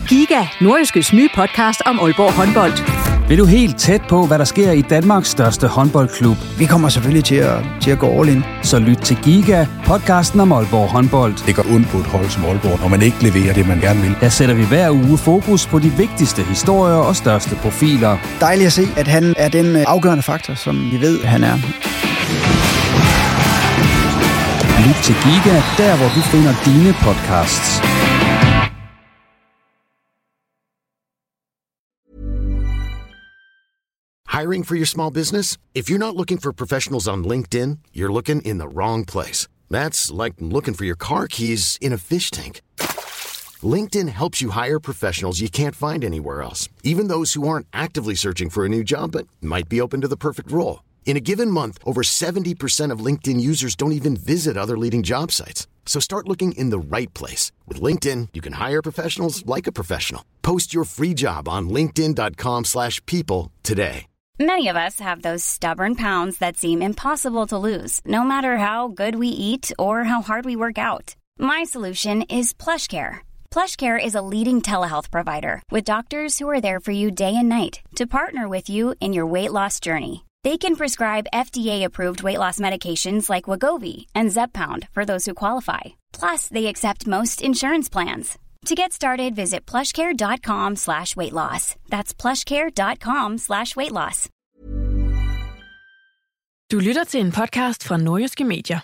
Giga, Nordjyskes nye podcast om Aalborg håndbold. Vil du helt tæt på, hvad der sker i Danmarks største håndboldklub? Vi kommer selvfølgelig til at gå all in. Så lyt til Giga, podcasten om Aalborg håndbold. Det går ondt på et hold som Aalborg, når man ikke leverer det, man gerne vil. Der sætter vi hver uge fokus på de vigtigste historier og største profiler. Dejligt at se, at han er den afgørende faktor, som vi ved, han er. Lyt til Giga, der hvor du finder dine podcasts. Hiring for your small business? If you're not looking for professionals on LinkedIn, you're looking in the wrong place. That's like looking for your car keys in a fish tank. LinkedIn helps you hire professionals you can't find anywhere else, even those who aren't actively searching for a new job but might be open to the perfect role. In a given month, over 70% of LinkedIn users don't even visit other leading job sites. So start looking in the right place. With LinkedIn, you can hire professionals like a professional. Post your free job on linkedin.com/people today. Many of us have those stubborn pounds that seem impossible to lose, no matter how good we eat or how hard we work out. My solution is PlushCare. PlushCare is a leading telehealth provider with doctors who are there for you day and night to partner with you in your weight loss journey. They can prescribe FDA-approved weight loss medications like Wegovy and Zepbound for those who qualify. Plus, they accept most insurance plans. To get started, visit plushcare.com/weightloss. That's plushcare.com/weightloss. Du lytter til en podcast fra Nordjyske Medier.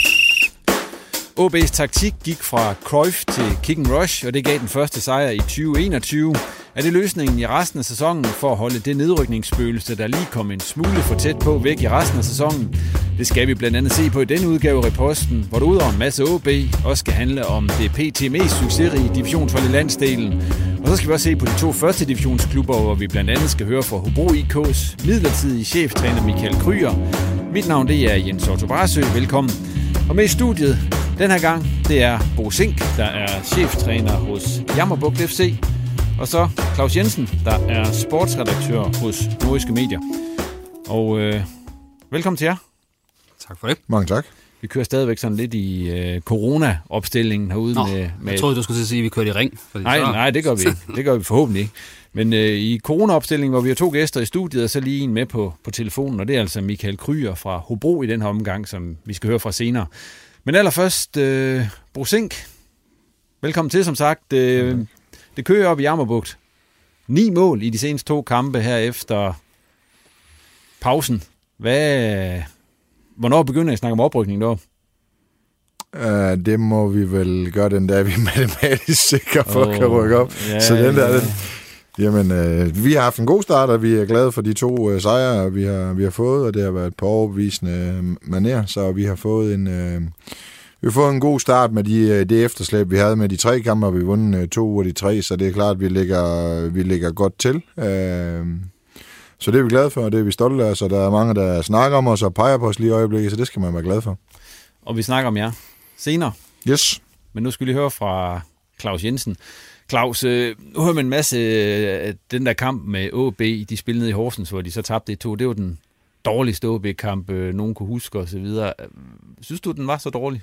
OB's taktik gik fra Cruyff til Kick and Rush, og det gav den første sejr i 2021. Er det løsningen i resten af sæsonen for at holde det nedrykningsspøgelse, der lige kom en smule for tæt på, væk i resten af sæsonen? Det skal vi blandt andet se på i denne udgave af Reposten, hvor det udover en masse OB også skal handle om det pt. Mest succesrige divisionshold i landsdelen. Og så skal vi også se på de 2 første divisionsklubber, hvor vi blandt andet skal høre fra Hobro IK's midlertidige cheftræner Michael Krüger. Mit navn det er Jens Otto Brasø. Velkommen. Og med i studiet den her gang, det er Bo Zink, der er cheftræner hos Jammerbugt FC. Og så Claus Jensen, der er sportsredaktør hos Nordjyske Medier. Og velkommen til jer. Tak for det. Mange tak. Vi kører stadigvæk sådan lidt i corona-opstillingen herude. Med jeg troede, du skulle sige, at vi kørte i ring. Nej, det gør vi ikke. Det gør vi forhåbentlig ikke. Men i corona-opstillingen, hvor vi har 2 gæster i studiet, og så lige en med på telefonen, og det er altså Michael Krüger fra Hobro i den her omgang, som vi skal høre fra senere. Men allerførst, Bo Zink, velkommen til, som sagt. Det kører op i Jammerbugt. 9 mål i de seneste 2 kampe her efter pausen. Hvornår begynder I at snakke om oprykning deroppe? Det må vi vel gøre den der, vi er matematisk sikre for at kan rykke op. Ja, så den der, jamen, vi har haft en god start, og vi er glade for de 2 sejre, vi har fået, og det har været på overbevisende manér, så vi har fået en god start med det efterslæb, vi havde med de 3 kampe, og vi vundet 2 ud af de 3, så det er klart, at vi ligger godt til. Så det er vi glade for, og det er vi stolte af, så der er mange, der snakker om os og peger på os lige i øjeblikket, så det skal man være glad for. Og vi snakker om jer senere. Yes. Men nu skal vi lige høre fra Claus Jensen. Claus, nu hører man en masse af den der kamp med OB, de spillede nede i Horsens, hvor de så tabte 1-2. Det var den dårligste OB-kamp, nogen kunne huske osv. Synes du, den var så dårlig?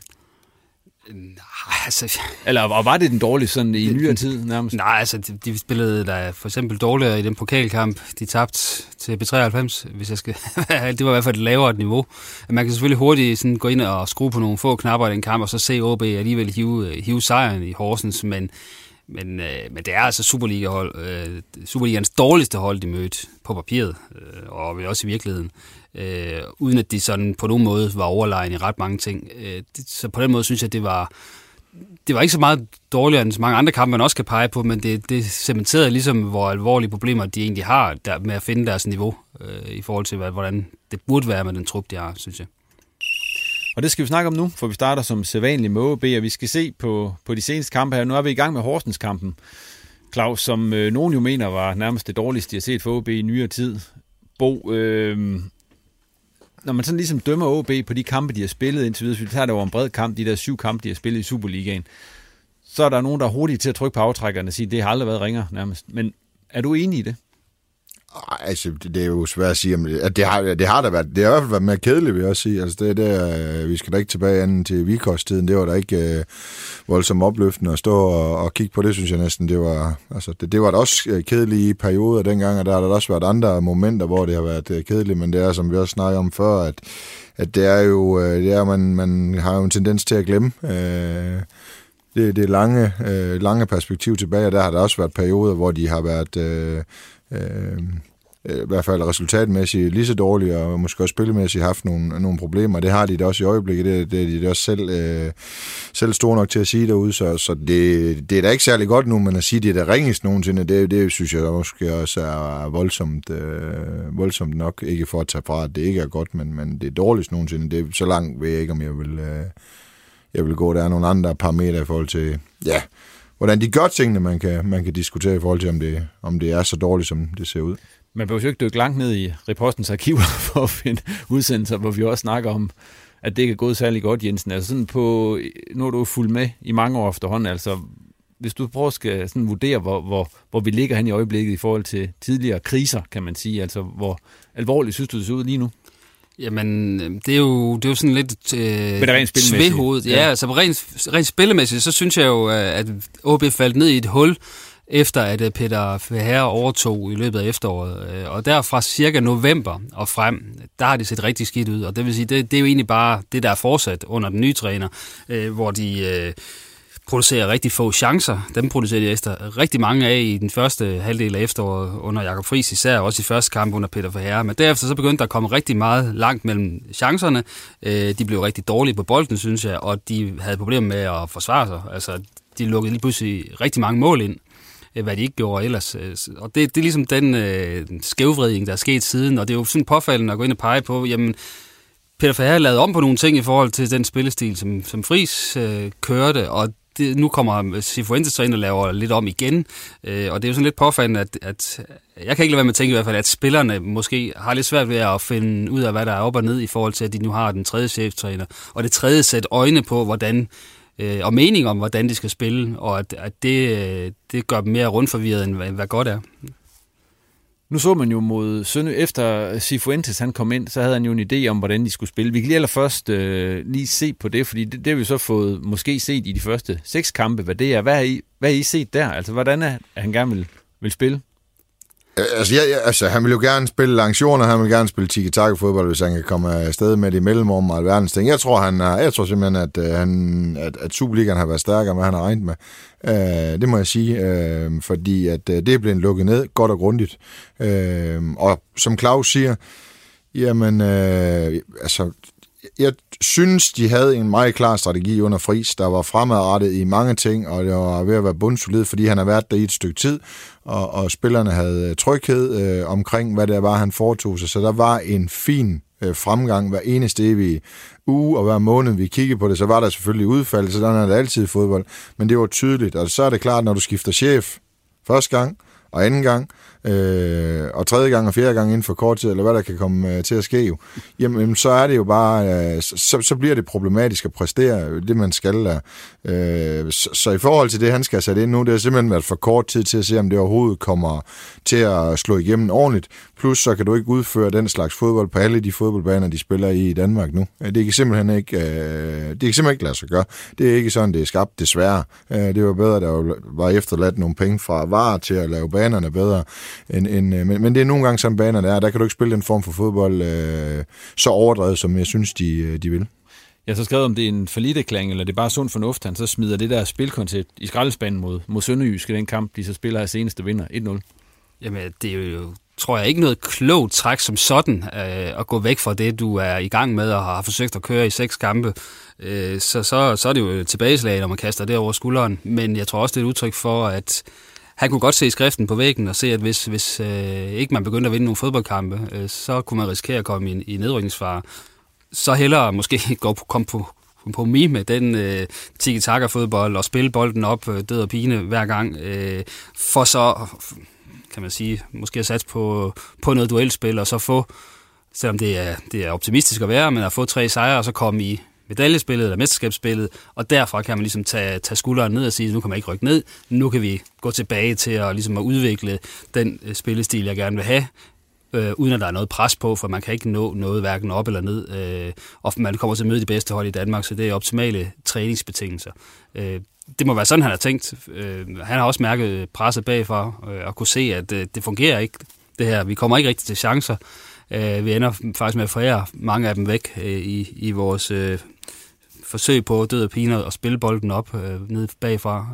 Nej, altså... Eller var det den dårlige sådan i nyere tid nærmest? Nej, altså de spillede der for eksempel dårligere i den pokalkamp. De tabte til B93, hvis jeg skal... det var i hvert fald et lavere niveau. Man kan selvfølgelig hurtigt sådan gå ind og skrue på nogle få knapper i den kamp, og så se OB alligevel hive sejren i Horsens, men det er altså Superliga-hold. Superligans dårligste hold, de mødte på papiret, og også i virkeligheden. Uden at de sådan på nogen måde var overlegen i ret mange ting. Så på den måde synes jeg, det var ikke så meget dårligere end så mange andre kampe, man også kan pege på, men det cementerede ligesom, hvor alvorlige problemer de egentlig har der med at finde deres niveau i forhold til, hvordan det burde være med den trup, de har, synes jeg. Og det skal vi snakke om nu, for vi starter som sædvanligt med OB, og vi skal se på de seneste kampe her. Nu er vi i gang med Horsens-kampen, Claus, som nogen jo mener var nærmest det dårligste, de har set for OB i nyere tid. Bo, når man sådan ligesom dømmer OB på de kampe, de har spillet indtil videre, så vi tager det over en bred kamp, de der 7 kampe, de har spillet i Superligaen, så er der nogen, der er hurtige til at trykke på aftrækkerne og sige, at det har aldrig været ringere nærmest. Men er du enig i det? Altså, det er jo svært at sige, at det har i hvert fald været mere kedeligt, vil jeg også sige. Altså, vi skal da ikke tilbage anden til Vikos-tiden. Det var da ikke voldsomt opløftende at stå og kigge på det, synes jeg næsten. Det var da også kedelige perioder dengang, og der har der også været andre momenter, hvor det har været kedeligt, men det er, som vi også snakkede om før, at det er jo, man har jo en tendens til at glemme. Det er lange perspektiv tilbage, og der har der også været perioder, hvor de har været i hvert fald resultatmæssigt lige så dårlige, og måske også spillemæssigt haft nogle problemer. Det har de da også i øjeblikket. Det er de også selv store nok til at sige derude, så det er da ikke særlig godt nu, men at sige, det er da ringest nogensinde, det synes jeg måske også er voldsomt nok, ikke for at tage fra, at det ikke er godt, men det er dårligst nogensinde. Det er så langt ved jeg ikke, om jeg vil gå. Der er nogle andre parametre i forhold til, hvordan de gør tingene, man kan diskutere i forhold til, om det er så dårligt, som det ser ud. Man behøver jo ikke dykke langt ned i Repostens arkiver for at finde udsendelser, hvor vi også snakker om, at det ikke er gået særlig godt, Jensen. Altså sådan nu er du fulgt med i mange år efterhånden, altså hvis du prøver at sådan vurdere, hvor vi ligger hen i øjeblikket i forhold til tidligere kriser, kan man sige, altså hvor alvorligt synes du det ser ud lige nu? Jamen, det er jo sådan lidt svæhovedet. Ja, altså rent spillemæssigt, så synes jeg jo, at OB faldt ned i et hul, efter at Peter Verhaer overtog i løbet af efteråret. Og derfra cirka november og frem, der har det set rigtig skidt ud. Og det vil sige, det er jo egentlig bare det, der er fortsat under den nye træner, hvor de producerer rigtig få chancer. Dem producerer de efter rigtig mange af i den første halvdel af efteråret under Jakob Friis, især også i første kamp under Peter Verhaer. Men derefter så begyndte der at komme rigtig meget langt mellem chancerne. De blev rigtig dårlige på bolden, synes jeg, og de havde problemer med at forsvare sig. Altså, de lukkede lige pludselig rigtig mange mål ind, hvad de ikke gjorde ellers. Og det er ligesom den skævvridning, der er sket siden, og det er jo sådan påfaldende at gå ind og pege på, jamen, Peter Verhaer lavede om på nogle ting i forhold til den spillestil, som Friis kørte, og nu kommer Cifuentes ind og laver lidt om igen, og det er jo sådan lidt påfaldende, at jeg kan ikke lade være med at tænke i hvert fald, at spillerne måske har lidt svært ved at finde ud af, hvad der er op og ned i forhold til, at de nu har den tredje cheftræner, og det tredje sæt øjne på, hvordan og mening om, hvordan de skal spille, og at det gør dem mere rundforvirret, end hvad godt er. Nu så man jo mod Sønderjyske, efter Cifuentes han kom ind, så havde han jo en idé om, hvordan de skulle spille. Vi kan lige allerførst lige se på det, fordi det har vi så fået måske set i de første 6 kampe, hvad det er. Hvad har I set der? Altså, hvordan er han gerne vil spille? Altså, han vil jo gerne spille aktioner, han vil gerne spille tiki-taka-fodbold, hvis han kan komme afsted med det i mellemrum og alverdens ting. Jeg tror simpelthen, at Superligaen har været stærkere, end hvad han har regnet med. Det må jeg sige, fordi at det er blevet lukket ned godt og grundigt. Og som Claus siger, jamen, jeg synes, de havde en meget klar strategi under Friis, der var fremadrettet i mange ting, og det var ved at være bundsolid, fordi han har været der i et stykke tid, og spillerne havde tryghed omkring, hvad det var, han foretog sig. Så der var en fin fremgang hver eneste evige uge, og hver måned vi kiggede på det, så var der selvfølgelig udfald, så der er det altid i fodbold, men det var tydeligt, og så er det klart, når du skifter chef første gang, og anden gang, og tredje gang og fjerde gang inden for kort tid, eller hvad der kan komme til at ske jo, jamen så er det jo bare, så bliver det problematisk at præstere det, man skal der. Så i forhold til det, han skal have sat ind nu, det har simpelthen været for kort tid til at se, om det overhovedet kommer til at slå igennem ordentligt. Plus så kan du ikke udføre den slags fodbold på alle de fodboldbaner, de spiller i Danmark nu. Det kan simpelthen ikke lade sig gøre. Det er ikke sådan, det er skabt, desværre. Det var bedre, der var efterladt nogle penge fra VAR til at lave banerne bedre. Men det er nogle gange sådan baner, der kan du ikke spille den form for fodbold så overdrevet, som jeg synes, de vil. Jeg har så skrevet, om det er en falliterklæring, eller det er bare sund fornuft, han så smider det der spilkoncept i skraldespanden mod Sønderjyske i den kamp, de så spiller af seneste vinder 1-0. Jamen, det er jo, tror jeg, ikke noget klogt træk som sådan, at gå væk fra det, du er i gang med og har forsøgt at køre i 6 kampe. Så er det jo tilbageslag, når man kaster det over skulderen. Men jeg tror også, det er et udtryk for, at han kunne godt se skriften på væggen og se, at hvis ikke man begyndte at vinde nogle fodboldkampe, så kunne man risikere at komme i nedrykningsfare. Så hellere måske komme på kompromis med den tiki-taka-fodbold og spille bolden op død og pine hver gang, for så, kan man sige, måske at satse på noget duelspil, og så få, selvom det er optimistisk at være, men at få 3 sejre, og så komme medaljespillet eller mesterskabsspillet, og derfra kan man ligesom tage skulderen ned og sige, nu kan man ikke rykke ned, nu kan vi gå tilbage til at udvikle den spillestil, jeg gerne vil have, uden at der er noget pres på, for man kan ikke nå noget hverken op eller ned, og man kommer til at møde de bedste hold i Danmark, så det er optimale træningsbetingelser. Det må være sådan, han har tænkt. Han har også mærket presset bagfra, og kunne se, at det fungerer ikke, det her. Vi kommer ikke rigtig til chancer. Vi ender faktisk med at forære mange af dem væk i vores forsøg på død og pine og spille bolden op nede bagfra.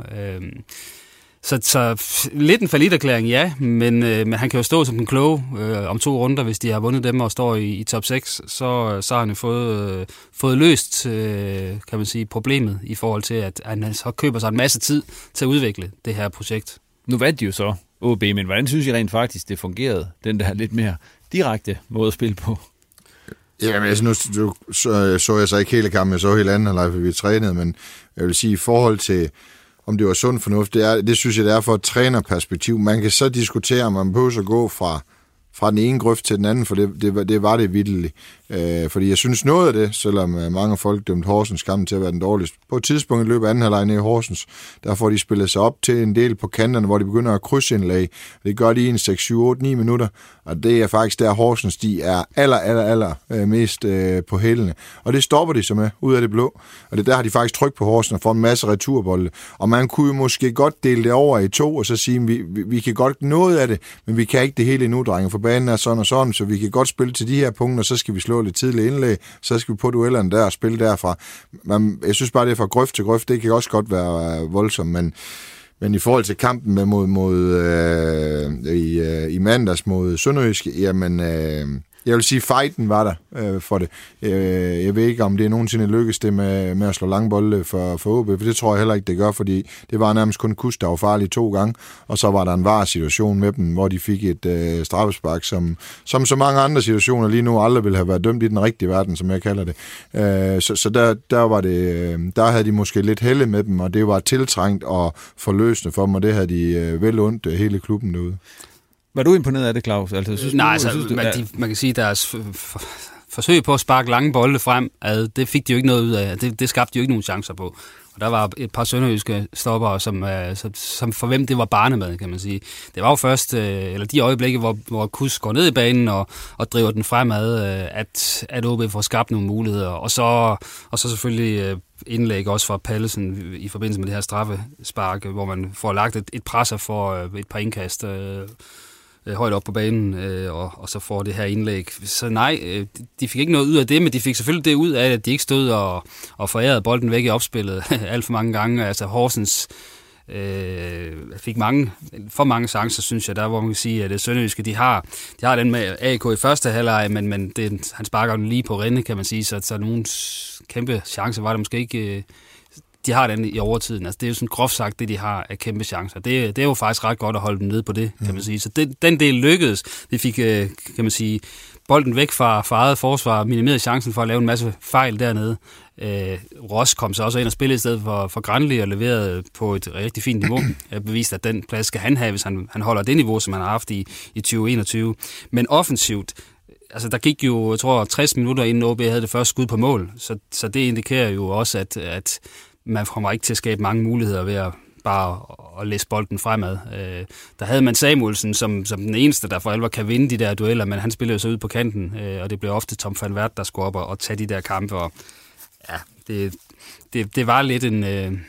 Så lidt en falliterklæring, ja, men han kan jo stå som den kloge om 2 runder, hvis de har vundet dem og står i top 6, så har han jo fået løst, kan man sige, problemet i forhold til, at han så køber sig en masse tid til at udvikle det her projekt. Nu vandt de jo så OB, men hvordan synes I rent faktisk, det fungerede, den der lidt mere direkte måde at spille på? Jamen, altså nu så jeg så ikke hele kampen, jeg så hele anden halvleg, fordi vi trænede, men jeg vil sige, i forhold til om det var sund fornuft, det synes jeg, det er for et trænerperspektiv. Man kan så diskutere, om man behøver at gå fra den ene grøft til den anden, for det var det vitterligt. Fordi jeg synes noget af det, selvom mange folk dømte Horsens kampen til at være den dårligste, på et tidspunkt i løbet af anden halvleg nede i Horsens, der får de spillet sig op til en del på kanterne, hvor de begynder at krydsindlæg. Det gør de i en 6, 7, 8, 9 minutter, og det er faktisk der Horsens, de er aller mest på hælene. Og det stopper de så med, ud af det blå. Og det der har de faktisk tryk på Horsens og får en masse returbolde. Og man kunne jo måske godt dele det over i 2, og så sige, vi kan godt noget af det, men vi kan ikke det hele endnu, drenge, for banen er sådan og sådan, så vi kan godt spille til de her punkter, så skal vi slå lidt tidligt indlæg, så skal vi på duellerne der og spille derfra. Jeg synes bare, det er fra grøft til grøft, det kan også godt være voldsomt, men i forhold til kampen i mandags mod Sønderjyske, jamen, jeg vil sige, fighten var der for det. Jeg ved ikke, om det nogensinde lykkes det med at slå lange bolde for OB, for det tror jeg heller ikke, det gør, fordi det var nærmest kun Kus, der var farlig 2 gange, og så var der en var-situation med dem, hvor de fik et straffespark, som så mange andre situationer lige nu aldrig ville have været dømt i den rigtige verden, som jeg kalder det. Så der var det, der havde de måske lidt helle med dem, og det var tiltrængt og forløsende for dem, og det havde de vel ondt hele klubben derude. Var du imponeret af det, Claus? Man kan sige, at deres forsøg på at sparke lange bolde frem, det fik de jo ikke noget ud af. Det skabte de jo ikke nogen chancer på. Og der var et par sønderjyske stoppere, som for hvem det var barnemad, kan man sige. Det var jo først, eller de øjeblikke, hvor Kus går ned i banen og driver den fremad, at OB får skabt nogle muligheder. Og så selvfølgelig indlæg også fra Pallesen i forbindelse med det her straffespark, hvor man får lagt et presser for et par indkast højt op på banen, og så får det her indlæg. Så nej, de fik ikke noget ud af det, men de fik selvfølgelig det ud af, at de ikke stod og forærede bolden væk i opspillet alt for mange gange. Altså Horsens fik for mange chancer, synes jeg, der hvor man kan sige, at Sønderjyske, de har den med AK i første halvleg, men han sparker den lige på rinde, kan man sige, så nogle kæmpe chancer var der måske ikke. De har den i overtiden. Altså, det er jo sådan groft sagt, det de har af kæmpe chancer. Det er jo faktisk ret godt at holde dem nede på det, kan man sige. Så den del lykkedes. De fik, kan man sige, bolden væk fra eget forsvar, minimerede chancen for at lave en masse fejl dernede. Ross kom så også ind og spillede i stedet for Granli og leverede på et rigtig fint niveau. Jeg beviste, at den plads skal han have, hvis han holder det niveau, som han har haft i 2021. Men offensivt, altså der gik jo, jeg tror, 60 minutter inden OB havde det første skud på mål. Så det indikerer jo også, at man kommer ikke til at skabe mange muligheder ved at bare at læse bolden fremad. Der havde man Samuelsen som den eneste, der for alvor kan vinde de der dueller, men han spillede jo så ud på kanten, og det blev ofte Tom van Wert, der skulle op og tage de der kampe. Og ja, det var lidt en...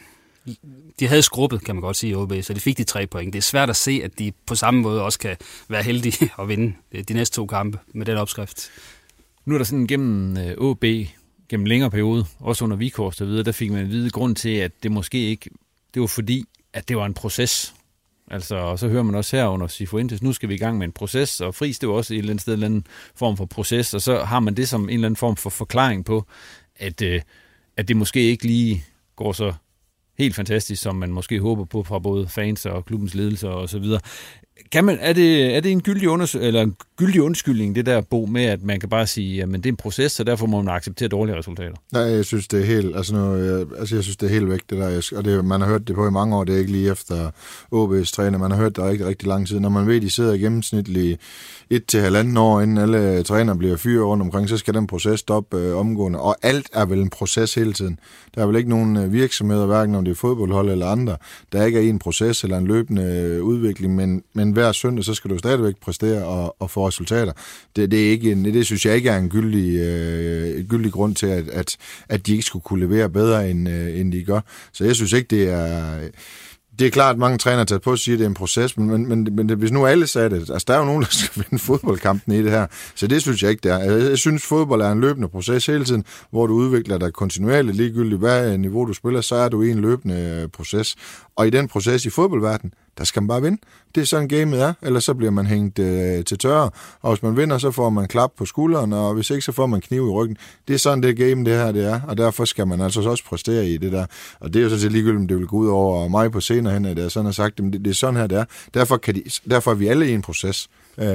De havde skrubbet, kan man godt sige, OB, så de fik de 3 point. Det er svært at se, at de på samme måde også kan være heldige at vinde de næste 2 kampe med den opskrift. Nu er der sådan gennem OB, gennem længere periode, også under Vikhorst og videre, der fik man en vide grund til, at det måske ikke, det var fordi, at det var en proces. Altså, og så hører man også her under Cifuentes, nu skal vi i gang med en proces, og Friis, det var også et eller andet sted en eller anden form for proces, og så har man det som en eller anden form for forklaring på, at det måske ikke lige går så helt fantastisk, som man måske håber på fra både fans og klubbens ledelse og så videre. Er det en gyldig undskyldning, det der, Bo, med, at man kan bare sige, at det er en proces, så derfor må man acceptere dårlige resultater? Nej, jeg synes, det er helt, jeg synes, det er helt væk, det der. Og det, man har hørt det på i mange år, det er ikke lige efter OB's træner. Man har hørt det rigtig, rigtig lang tid. Når man ved, de sidder gennemsnitligt 1 til 1,5 år, inden alle træner bliver fyret rundt omkring, så skal den proces stoppe omgående. Og alt er vel en proces hele tiden. Der er vel ikke nogen virksomheder, hverken om det er fodboldhold eller andre, der ikke er en proces eller en løbende udvikling, men hver søndag, så skal du stadigvæk præstere og få resultater. Det synes jeg ikke er en gyldig grund til, at de ikke skulle kunne levere bedre, end de gør. Så jeg synes ikke, det er... Det er klart, at mange trænere tager på at sige, at det er en proces, men hvis nu alle sagde det, altså der er jo nogen, der skal vinde fodboldkampen i det her, så det synes jeg ikke, det er. Jeg synes, fodbold er en løbende proces hele tiden, hvor du udvikler dig kontinuerligt, ligegyldigt hvad niveau du spiller, så er du i en løbende proces. Og i den proces i fodboldverdenen, der skal man bare vinde. Det er sådan gamet er, ellers så bliver man hængt til tørre, og hvis man vinder, så får man klap på skulderen, og hvis ikke, så får man kniv i ryggen. Det er sådan det game, det her det er, og derfor skal man altså også præstere i det der. Og det er jo sådan set ligegyldigt, om det vil gå ud over mig på senere hen, at jeg sådan har sagt, det er sådan her det er. Derfor er vi alle i en proces.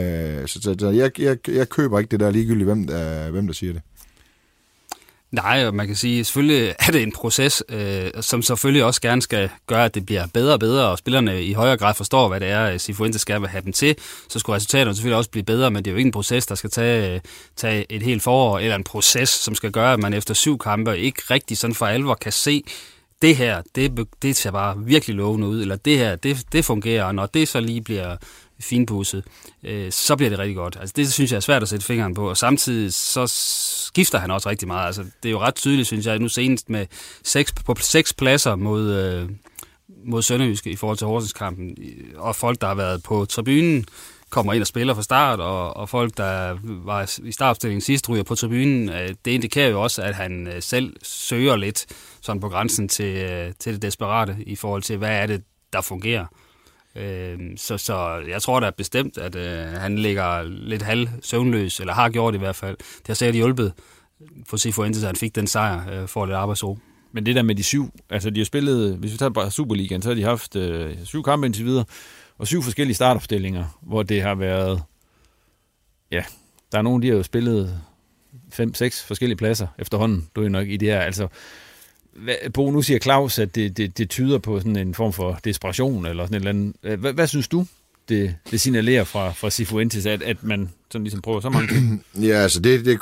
Så jeg køber ikke det der ligegyldigt, hvem der siger det. Nej, og man kan sige, selvfølgelig er det en proces, som selvfølgelig også gerne skal gøre, at det bliver bedre og bedre, og spillerne i højere grad forstår, hvad det er, Cifuentes skal have dem til. Så skulle resultaterne selvfølgelig også blive bedre, men det er jo ikke en proces, der skal tage et helt forår, eller en proces, som skal gøre, at man efter 7 kampe ikke rigtig sådan for alvor kan se, det her, det ser bare virkelig lovende ud, eller det her, det fungerer, og når det så lige bliver finpudset, så bliver det rigtig godt. Altså det synes jeg er svært at sætte fingeren på, og samtidig så skifter han også rigtig meget. Altså det er jo ret tydeligt, synes jeg, nu senest med 6 pladser mod Sønderjyske i forhold til Horsens-kampen, og folk, der har været på tribunen, kommer ind og spiller fra start, og folk, der var i startopstillingen sidst, ryger på tribunen. Det indikerer jo også, at han selv søger lidt sådan på grænsen til det desperate i forhold til, hvad er det, der fungerer. Så jeg tror da bestemt, at han ligger lidt halv søvnløs, eller har gjort det i hvert fald. Det har sikkert hjulpet for Cifuentes, at han fik den sejr for lidt arbejdsro. Men det der med de 7, altså de har spillet, hvis vi tager bare Superligaen, så har de haft 7 kampe indtil videre, og 7 forskellige startopstillinger, hvor det har været, ja, der er nogen, de har jo spillet 5-6 forskellige pladser efterhånden, du er nok i det her, altså, Bo, nu siger Claus, at det tyder på sådan en form for desperation, eller sådan et eller andet. Hvad synes du, det signalerer fra Cifuentes, at man sådan ligesom prøver så mange ting? Ja, altså det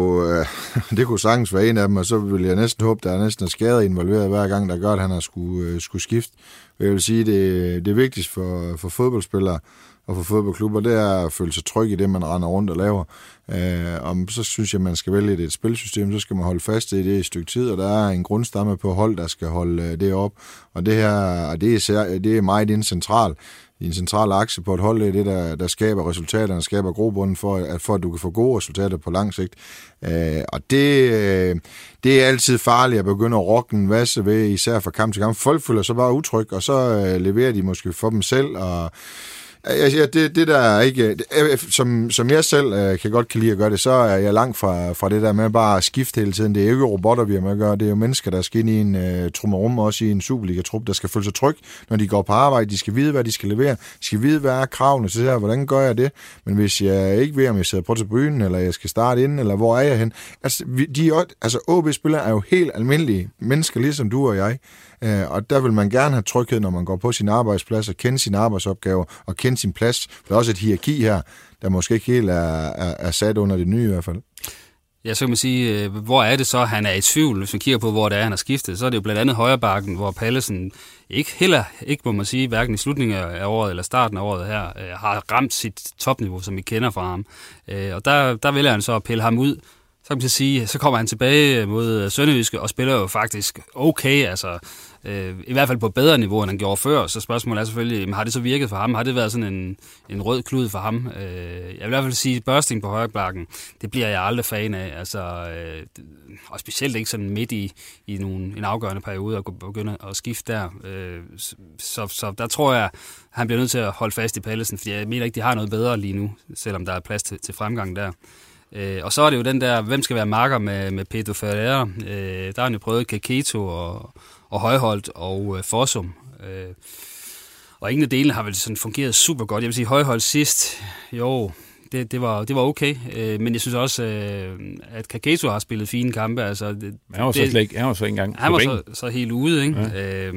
kunne sagtens være en af dem, og så vil jeg næsten håbe, der er næsten skader involveret hver gang, der gør, at han har skulle skifte. Jeg vil sige, det vigtigste for fodboldspillere og for fodboldklubber, det er at føle sig tryg i det, man render rundt og laver. Så synes jeg, man skal vælge et spilsystem, så skal man holde fast i det i et stykke tid, og der er en grundstamme på hold, der skal holde det op. Og det her, det er meget en central akse på et hold, det er det, der skaber resultaterne, skaber grobunden for at du kan få gode resultater på lang sigt. Og det er altid farligt at begynde at rokke en vasse ved, især fra kamp til kamp. Folk føler sig bare utryg, og så leverer de måske for dem selv, og det der er ikke, som jeg selv kan godt lide at gøre det, så er jeg langt fra det der med bare at skifte hele tiden. Det er jo ikke robotter, vi har med at gøre. Det er jo mennesker, der skal ind i en trummerum, også i en Superliga-trup, der skal føle sig tryg, når de går på arbejde. De skal vide, hvad de skal levere. De skal vide, hvad er kravene. Så hvordan gør jeg det? Men hvis jeg ikke ved, om jeg sidder på tribunen, eller jeg skal starte inden, eller hvor er jeg hen? Altså, OB-spillere er jo helt almindelige mennesker, ligesom du og jeg. Og der vil man gerne have tryghed, når man går på sin arbejdsplads og kende sine arbejdsopgaver og kende sin plads. Der er også et hierarki her, der måske ikke helt er sat under det nye i hvert fald. Ja, så kan man sige, hvor er det så, han er i tvivl? Hvis man kigger på, hvor det er, han har skiftet, så er det jo blandt andet højrebakken, hvor Pallesen ikke må man sige, hverken i slutningen af året eller starten af året her, har ramt sit topniveau, som vi kender fra ham. Og der vælger han så at pille ham ud. Så kan man sige, så kommer han tilbage mod Sønderjyske og spiller jo faktisk okay, altså i hvert fald på bedre niveau, end han gjorde før. Så spørgsmålet er selvfølgelig, har det så virket for ham? Har det været sådan en rød klud for ham? Jeg vil i hvert fald sige, bursting på højrebakken, det bliver jeg aldrig fan af. Altså, og specielt ikke sådan midt i en afgørende periode at begynde at skifte der. Så der tror jeg, han bliver nødt til at holde fast i Pallesen, fordi jeg mener ikke, de har noget bedre lige nu, selvom der er plads til fremgang der. Og så er det jo den der, hvem skal være marker med Pedro Ferreira. Der har han jo prøvet Kaketo og Højholdt og Fossum. Og ingen af delene har vel sådan fungeret super godt. Jeg vil sige, Højholt sidst, jo, det var okay. Men jeg synes også, at Kaketo har spillet fine kampe. Altså, han var så ikke engang. Han var så helt ude, ikke?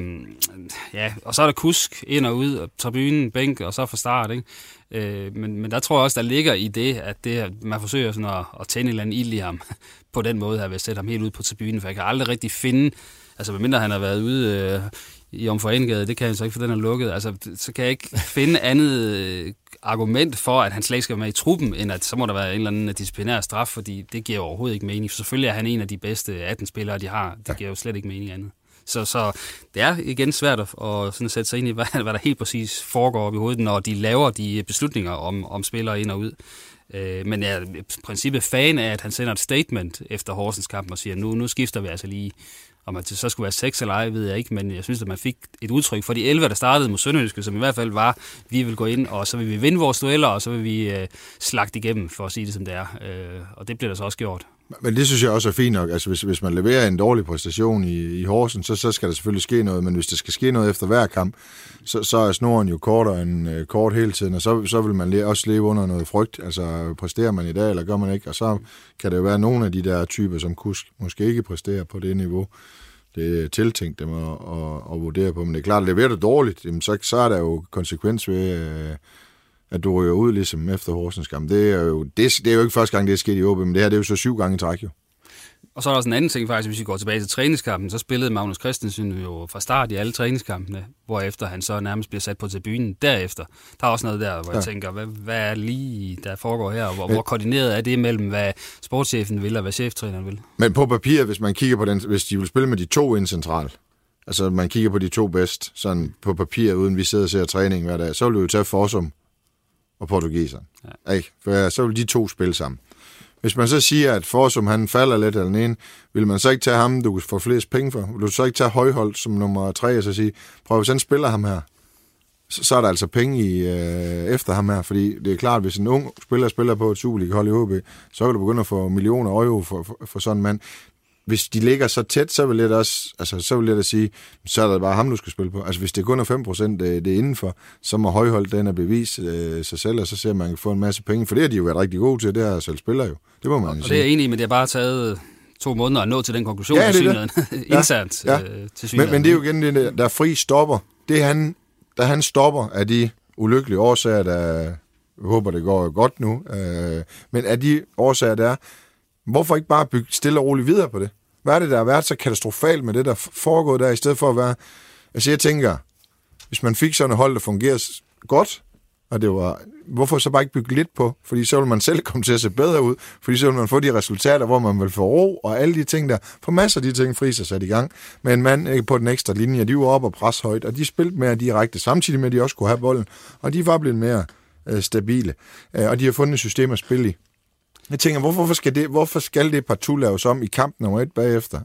Ja. Og så er der kusk ind og ud, og tribunen, bænk, og så fra start, ikke? Men der tror jeg også, der ligger i det, at man forsøger sådan at tænde en eller anden ild i ham på den måde her, ved at sætte ham helt ud på tribunen, for jeg kan aldrig rigtig finde, altså medmindre han har været ude i Omforenegade, det kan jeg så ikke, for den er lukket, altså så kan jeg ikke finde andet argument for, at han slet ikke skal være med i truppen, end at så må der være en eller anden disciplinær straf, fordi det giver overhovedet ikke mening, for selvfølgelig er han en af de bedste 18 spillere, de har, det giver jo slet ikke mening andet. Så det er igen svært at sådan sætte sig ind i, hvad der helt præcis foregår op i hovedet, når de laver de beslutninger om spillere ind og ud. Men jeg er i princippet fan af, at han sender et statement efter Horsens-kampen og siger, nu skifter vi altså lige. Om at det så skulle være 6 eller ej, ved jeg ikke, men jeg synes, at man fik et udtryk for de 11, der startede mod Sønderjyske, som i hvert fald var, vi vil gå ind, og så vil vi vinde vores dueller, og så vil vi slagte igennem, for at sige det som det er. Og det bliver der så også gjort. Men det synes jeg også er fint nok. Altså, hvis man leverer en dårlig præstation i Horsens, så skal der selvfølgelig ske noget, men hvis der skal ske noget efter hver kamp, så er snoren jo kortere end kort hele tiden, og så vil man også leve under noget frygt. Altså, præsterer man i dag, eller gør man ikke? Og så kan det jo være nogle af de der typer, som måske ikke præsterer på det niveau. Det er tiltænkt dem at vurdere på, men det er klart, at leverer du dårligt, jamen så er der jo konsekvens ved, at du ryger ud ligesom efter Horsens kamp. Det er jo ikke første gang, det er sket i OB, men det her det er jo så 7 gange i træk jo. Og så er der også en anden ting faktisk, hvis vi går tilbage til træningskampen, så spillede Magnus Christensen jo fra start i alle træningskampene, hvorefter han så nærmest bliver sat på tribunen derefter. Der er også noget der, hvor jeg tænker, hvad er lige der foregår her, og hvor koordineret er det mellem, hvad sportschefen vil og hvad cheftræneren vil? Men på papiret, hvis man kigger på den, hvis de vil spille med de 2 ind centralt, altså man kigger på de 2 bedst, sådan på papiret, uden vi sidder og ser træning hver dag, så vil du jo tage Fossum og portugiseren. Ja. Ikke? For så vil de 2 spille sammen. Hvis man så siger, at Fossum han falder lidt eller den ene, vil man så ikke tage ham, du kan få flest penge for? Vil du så ikke tage Højholt som nummer 3 og så sige, prøv hvis han spiller ham her, så er der altså penge efter ham her, fordi det er klart, hvis en ung spiller på et Superliga-hold i HB, så kan du begynde at få millioner euro for sådan en mand. Hvis de ligger så tæt, så vil jeg da sige, så er det bare ham, du skal spille på. Altså hvis det kun er 5% det er indenfor, så må Højholt den at bevise sig selv, og så ser man, at man kan få en masse penge, for det har de jo været rigtig gode til, det er selv spiller jo. Det må man og sige. Og det er jeg enig i, men det har bare taget 2 måneder at nå til den konklusion, ja, internt til synligheden. Men det er jo igen det, der fri stopper. Det da han stopper af de ulykkelige årsager, der jeg håber, det går godt nu, men af de årsager, der er, hvorfor ikke bare bygge stille og roligt videre på det? Hvad er det, der har været så katastrofalt med det, der foregår der, i stedet for at være... Altså jeg tænker, hvis man fik sådan et hold, der fungerer godt, og det var... Hvorfor så bare ikke bygge lidt på? Fordi så vil man selv komme til at se bedre ud, fordi så vil man få de resultater, hvor man vil få ro, og alle de ting der. For masser af de ting friser sat i gang. Men en mand på den ekstra linje, de var oppe og presse højt, og de spillede mere direkte, samtidig med, at de også kunne have bolden, og de var blevet mere stabile. Og de har fundet et system at spille i. Jeg tænker, hvorfor skal det partout laves om i kamp nummer 1 bagefter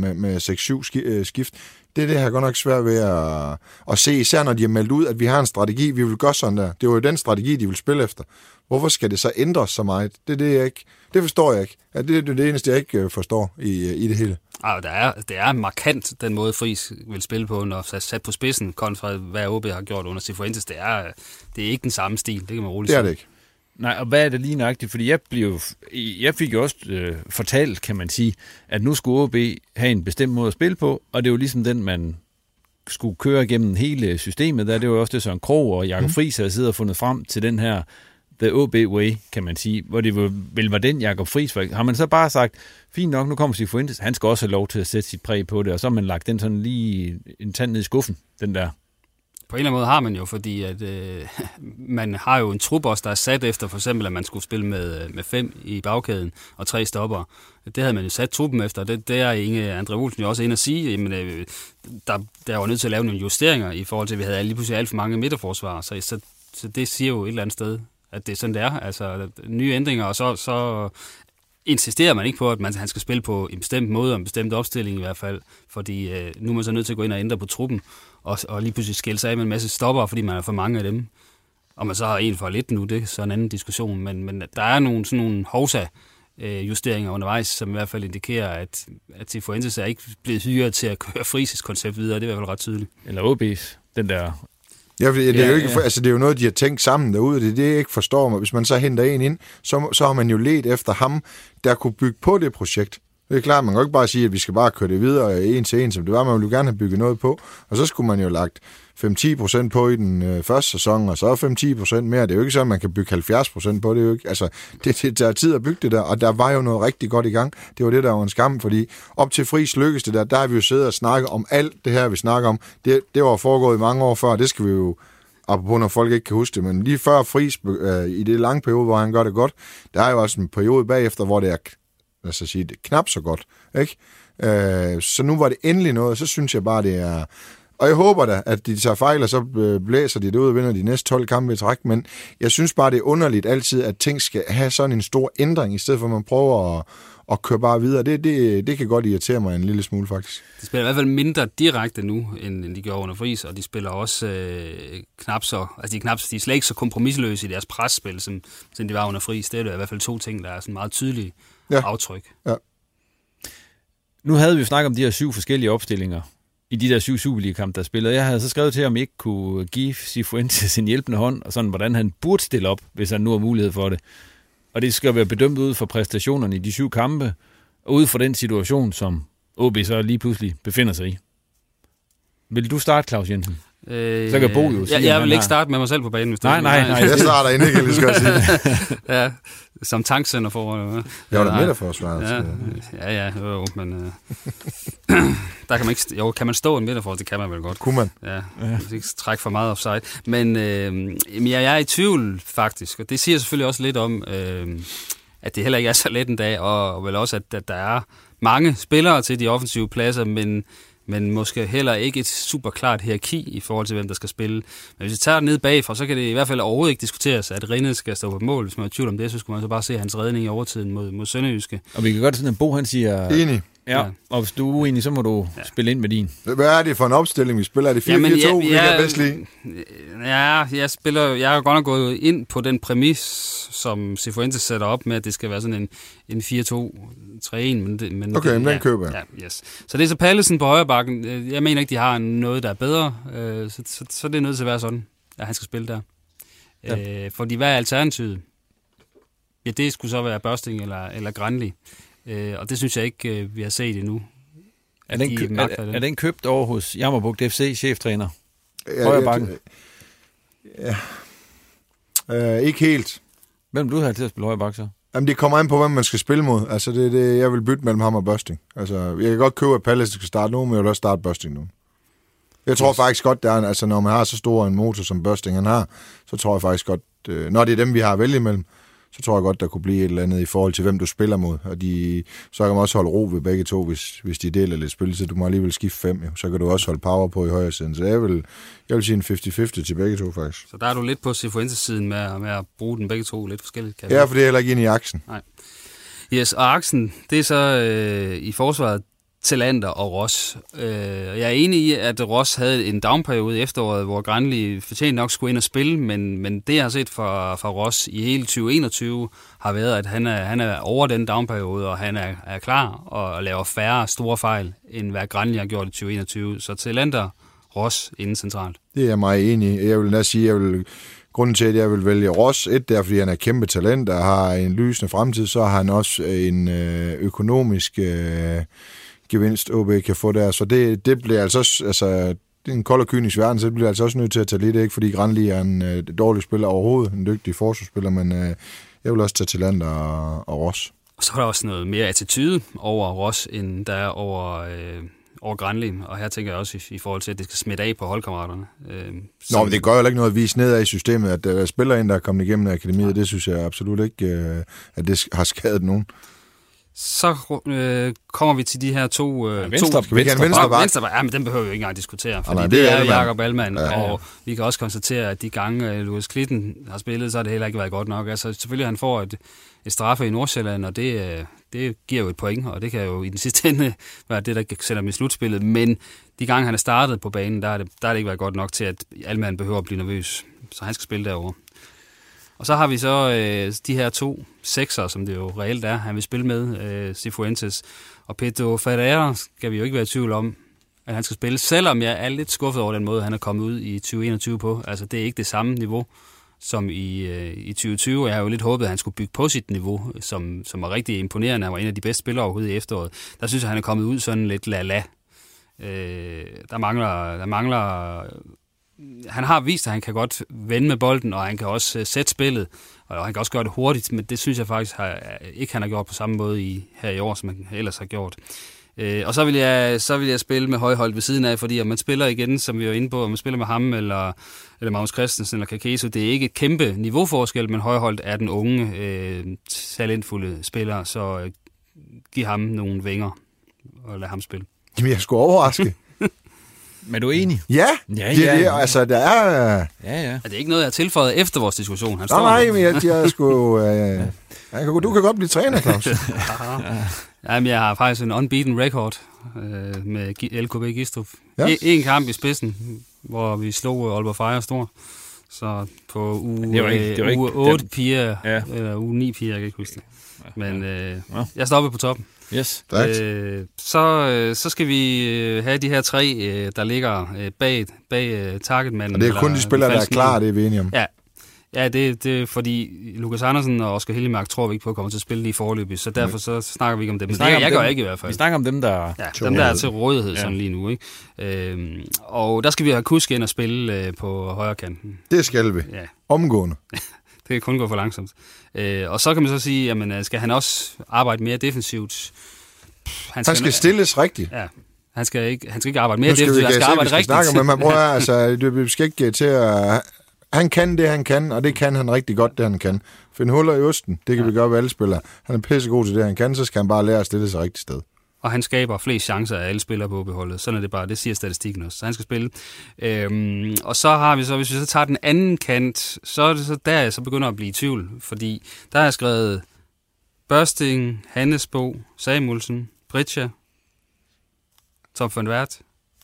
med 6-7 skift? Det har jeg godt nok svært ved at se, især når de har meldt ud, at vi har en strategi, vi vil gøre sådan der. Det var jo den strategi, de vil spille efter. Hvorfor skal det så ændres så meget? Det forstår jeg ikke. Det er det eneste, jeg ikke forstår i det hele. Det er markant, den måde Friis vil spille på, når sat på spidsen, kontra hvad OB har gjort under Cifuentes. Det er ikke den samme stil, det kan man roligt sige. Det er det ikke. Nej, og hvad er det lige nøjagtigt? Fordi jeg fik jo også fortalt, kan man sige, at nu skulle OB have en bestemt måde at spille på, og det er jo ligesom den, man skulle køre gennem hele systemet. Det var jo også det, Søren Krog og Jakob Friis havde siddet og fundet frem til den her The OB Way, kan man sige, hvor det vel var den Jakob Friis. Har man så bare sagt, fint nok, nu kommer Cifuentes, han skal også have lov til at sætte sit præg på det, og så har man lagt den sådan lige en tand ned i skuffen, den der. På en eller anden måde har man jo, fordi at man har jo en trup også, der er sat efter for eksempel, at man skulle spille med 5 i bagkæden og 3 stopper. Det havde man jo sat truppen efter. Det er Inge André Olsen jo også inde at sige, jamen, der var nødt til at lave nogle justeringer i forhold til, at vi havde lige pludselig alt for mange midterforsvarer. Så det siger jo et eller andet sted, at det er sådan, det er. Altså nye ændringer, og så insisterer man ikke på, at han skal spille på en bestemt måde og en bestemt opstilling i hvert fald, fordi nu er man så nødt til at gå ind og ændre på truppen, og lige pludselig skille sig af med en masse stopper, fordi man har for mange af dem. Og man så har en for lidt nu, det er så en anden diskussion, men der er nogle hovsa-justeringer undervejs, som i hvert fald indikerer, at Cifuentes er ikke blevet hyret til at køre Friis' koncept videre, det er i hvert fald ret tydeligt. Eller OB's, den der... Ja, det er jo ikke, altså det er jo noget, de har tænkt sammen derude, det er det, jeg ikke forstår mig. Hvis man så henter en ind, så har man jo let efter ham, der kunne bygge på det projekt. Det er klart, man kan jo ikke bare sige, at vi skal bare køre det videre en til en, som det var. Man ville jo gerne have bygget noget på, og så skulle man jo lagt 5-10% på i den første sæson, og så 5-10% mere. Det er jo ikke sådan, at man kan bygge 70% på. Det er jo ikke, altså, det tager tid at bygge det der, og der var jo noget rigtig godt i gang. Det var det, der var en skam, fordi op til Friis lykkes det der har vi jo siddet og snakket om alt det her, vi snakker om. Det var foregået i mange år før, det skal vi jo, apropos når folk ikke kan huske det, men lige før Friis, i det lange periode, hvor han gør det godt, der er jo også en periode bagefter, hvor det er knap så godt, ikke? Så nu var det endelig noget, så synes jeg bare, det er... Og jeg håber da, at de tager fejl, og så blæser de det ud og vinder de næste 12 kampe i træk, men jeg synes bare, det er underligt altid, at ting skal have sådan en stor ændring, i stedet for at man prøver at køre bare videre. Det kan godt irritere mig en lille smule, faktisk. De spiller i hvert fald mindre direkte nu, end de gjorde under Friis, og de spiller også knap så... Altså, de er slet ikke så kompromisløse i deres presspil, som de var under Friis. Det er i hvert fald 2 ting, der er sådan meget tydelige aftryk. Ja. Nu havde vi jo snakket om de her 7 forskellige opstillinger i de der 7 Superliga-kampe, der spillede. Jeg havde så skrevet til, om I ikke kunne give Cifuentes en hjælpende hånd, og sådan, hvordan han burde stille op, hvis han nu har mulighed for det. Og det skal være bedømt ud fra præstationerne i de 7 kampe, og ud fra den situation, som OB så lige pludselig befinder sig i. Vil du starte, Claus Jensen? Så kan Bo jo sige, jeg vil ikke starte med mig selv på banen. Hvis nej. Jeg starter ikke, kan jeg lige skal sige. Ja, som tankcenter for. Jeg var der midterforsvaret. Ja, men der kan man ikke... Jo, kan man stå en midterforsvar? Det kan man vel godt. Kunne man? Ja, ikke trække for meget offside. Men jeg er i tvivl, faktisk. Og det siger selvfølgelig også lidt om, at det heller ikke er så let en dag, og vel også, at der er mange spillere til de offensive pladser, men måske heller ikke et super klart hierarki i forhold til, hvem der skal spille. Men hvis vi tager det ned bagfra, så kan det i hvert fald overhovedet ikke diskuteres, at Rinde skal stå på mål. Hvis man er i tvivl om det, så skulle man så bare se hans redning i overtiden mod Sønderjyske. Og vi kan godt sådan, at Bo han siger... Enig. Ja, og hvis du er uenig, så må du spille ind med din. Hvad er det for en opstilling, vi spiller? Er det 4-4-2, det jeg bedst lide? Ja, jeg har godt nok gået ind på den præmis, som Cifuentes sætter op med, at det skal være sådan en 4-2-3-1. Men okay, men den køber jeg. Ja, yes. Så det er så Pallesen på højre bakken. Jeg mener ikke, de har noget, der er bedre. Så det er nødt til at være sådan, at han skal spille der. Ja. Fordi hvad er alternativet? Ja, det skulle så være Børsting eller Granli. Og det synes jeg ikke, vi har set endnu. Er den købt over hos Jammerbugt FC, cheftræner? Højre bakken? Ikke helt. Hvem du har til at spille højre bakke så? Jamen, det kommer an på, hvem man skal spille mod. Altså, det jeg vil bytte mellem ham og Børsting. Altså, jeg kan godt købe, at Palace skal starte nu, men jeg vil også starte Børsting nu. Jeg tror faktisk godt, altså, når man har så stor en motor, som Børsting han har, så tror jeg faktisk godt, når det er dem, vi har at vælge imellem, så tror jeg godt, der kunne blive et eller andet i forhold til, hvem du spiller mod. Og så kan man også holde ro ved begge to, hvis de deler lidt spil, så du må alligevel skifte 5. Jo. Så kan du også holde power på i højre siden. Så jeg vil sige en 50-50 til begge to, faktisk. Så der er du lidt på Cifuentes-siden med at bruge den begge to lidt forskelligt. Ja, for det er heller ikke inde i aksen. Nej. Yes, og aksen, det er så i forsvaret Talander og Ross. Jeg er enig i, at Ross havde en downperiode i efteråret, hvor Granli fortjent nok skulle ind og spille, men det, jeg har set fra Ross i hele 2021, har været, at han er over den downperiode, og han er klar og laver færre store fejl, end hvad Granli har gjort i 2021. Så Talander, Ross inden centralt. Det er jeg meget enig i. Jeg vil da sige, grunden til, at jeg vil vælge Ross, der fordi han er kæmpe talent og har en lysende fremtid, så har han også en økonomisk gevinst, OB kan få der. Så det bliver altså det er en kold og kynisk verden, så det bliver altså også nødt til at tage lidt, ikke fordi Granli er en dårlig spiller overhovedet, en dygtig forsvarsspiller, men jeg vil også tage Talander og Ross. Og så er der også noget mere attitude over Ross, end der er over Granli, og her tænker jeg også i forhold til, at det skal smitte af på holdkammeraterne. Nå, men det gør jo ikke noget at vise nedad i systemet, at der spiller en, der er kommet igennem akademiet, det synes jeg absolut ikke, at det har skadet nogen. Så kommer vi til de her to venstre. Ja, men den behøver vi jo ikke engang diskutere, fordi det er Jakob Allmann, og vi kan også konstatere, at de gange Louis Klitten har spillet, så har det heller ikke været godt nok. Altså selvfølgelig han får et straffe i Nordsjælland, og det giver jo et point, og det kan jo i den sidste ende være det, der sætter dem i slutspillet, men de gange han er startet på banen, der har det ikke været godt nok til, at Allmann behøver at blive nervøs, så han skal spille derovre. Og så har vi så de her 2 sekser, som det jo reelt er, han vil spille med, Cifuentes. Og Pedro Ferreira skal vi jo ikke være i tvivl om. at han skal spille, selvom jeg er lidt skuffet over den måde, han er kommet ud i 2021 på. Altså, det er ikke det samme niveau som i 2020, og jeg har jo lidt håbet, at han skulle bygge på sit niveau, som var rigtig imponerende. Han var en af de bedste spillere overhovedet i efteråret. Der synes jeg, han er kommet ud sådan lidt la-la. Der mangler... Han har vist, at han kan godt vende med bolden, og han kan også sætte spillet, og han kan også gøre det hurtigt, men det synes jeg faktisk ikke, han har gjort på samme måde her i år, som han ellers har gjort. Og så vil jeg spille med Højholt ved siden af, fordi om man spiller igen, som vi var inde på, om man spiller med ham eller Magnus Christensen eller Kakeso, det er ikke et kæmpe niveauforskel, men Højholt er den unge, talentfulde spiller, så giv ham nogle vinger og lad ham spille. Jamen, jeg skulle overraske. Men er du enig? Ja, det altså, der er... Ja. Er det ikke noget, jeg har tilføjet efter vores diskussion? Nej, men jeg skulle... Du kan godt blive træner, Claus. Jamen, jeg har faktisk en unbeaten record med LKB Gistrup. Yes. En kamp i spidsen, hvor vi slog Aalborg Fire stort. Så på uge 8 piger, eller uge 9 piger, jeg kan ikke huske det. Men jeg stoppede på toppen. Yes. Så skal vi have de her 3, der ligger bag targetmanden. Og det er kun de spillere, der er klar, det er vi enige om. Ja, det er fordi Lukas Andersen og Oscar Hillemark tror vi ikke på at komme til at spille lige forløbet, så derfor så snakker vi ikke om dem. Jeg gør ikke i hvert fald. Vi snakker om dem, der er til rådighed sådan lige nu. Ikke? Og der skal vi have Kusk ind og spille på højre kanten. Det skal vi. Ja. Omgående. Det kan kun gå for langsomt. Og så kan man så sige, jamen, skal han også arbejde mere defensivt? Han skal stilles rigtigt. Ja. Han skal ikke arbejde mere defensivt, han skal arbejde rigtigt. Vi skal ikke til at... Han kan det, han kan, og det kan han rigtig godt, det han kan. Finde huller i osten, det kan vi gøre ved alle spillere. Han er pissegod til det, han kan, så skal han bare lære at stille sig rigtigt sted. Og han skaber flest chancer af alle spillere på beholdet. Sådan er det bare, det siger statistikken også. Så han skal spille. Og så har vi så, hvis vi så tager den anden kant, så er det så der, jeg så begynder at blive i tvivl. Fordi der har jeg skrevet Børsting, Hannesbo, Samuelsen, Britja, Tom van Wert.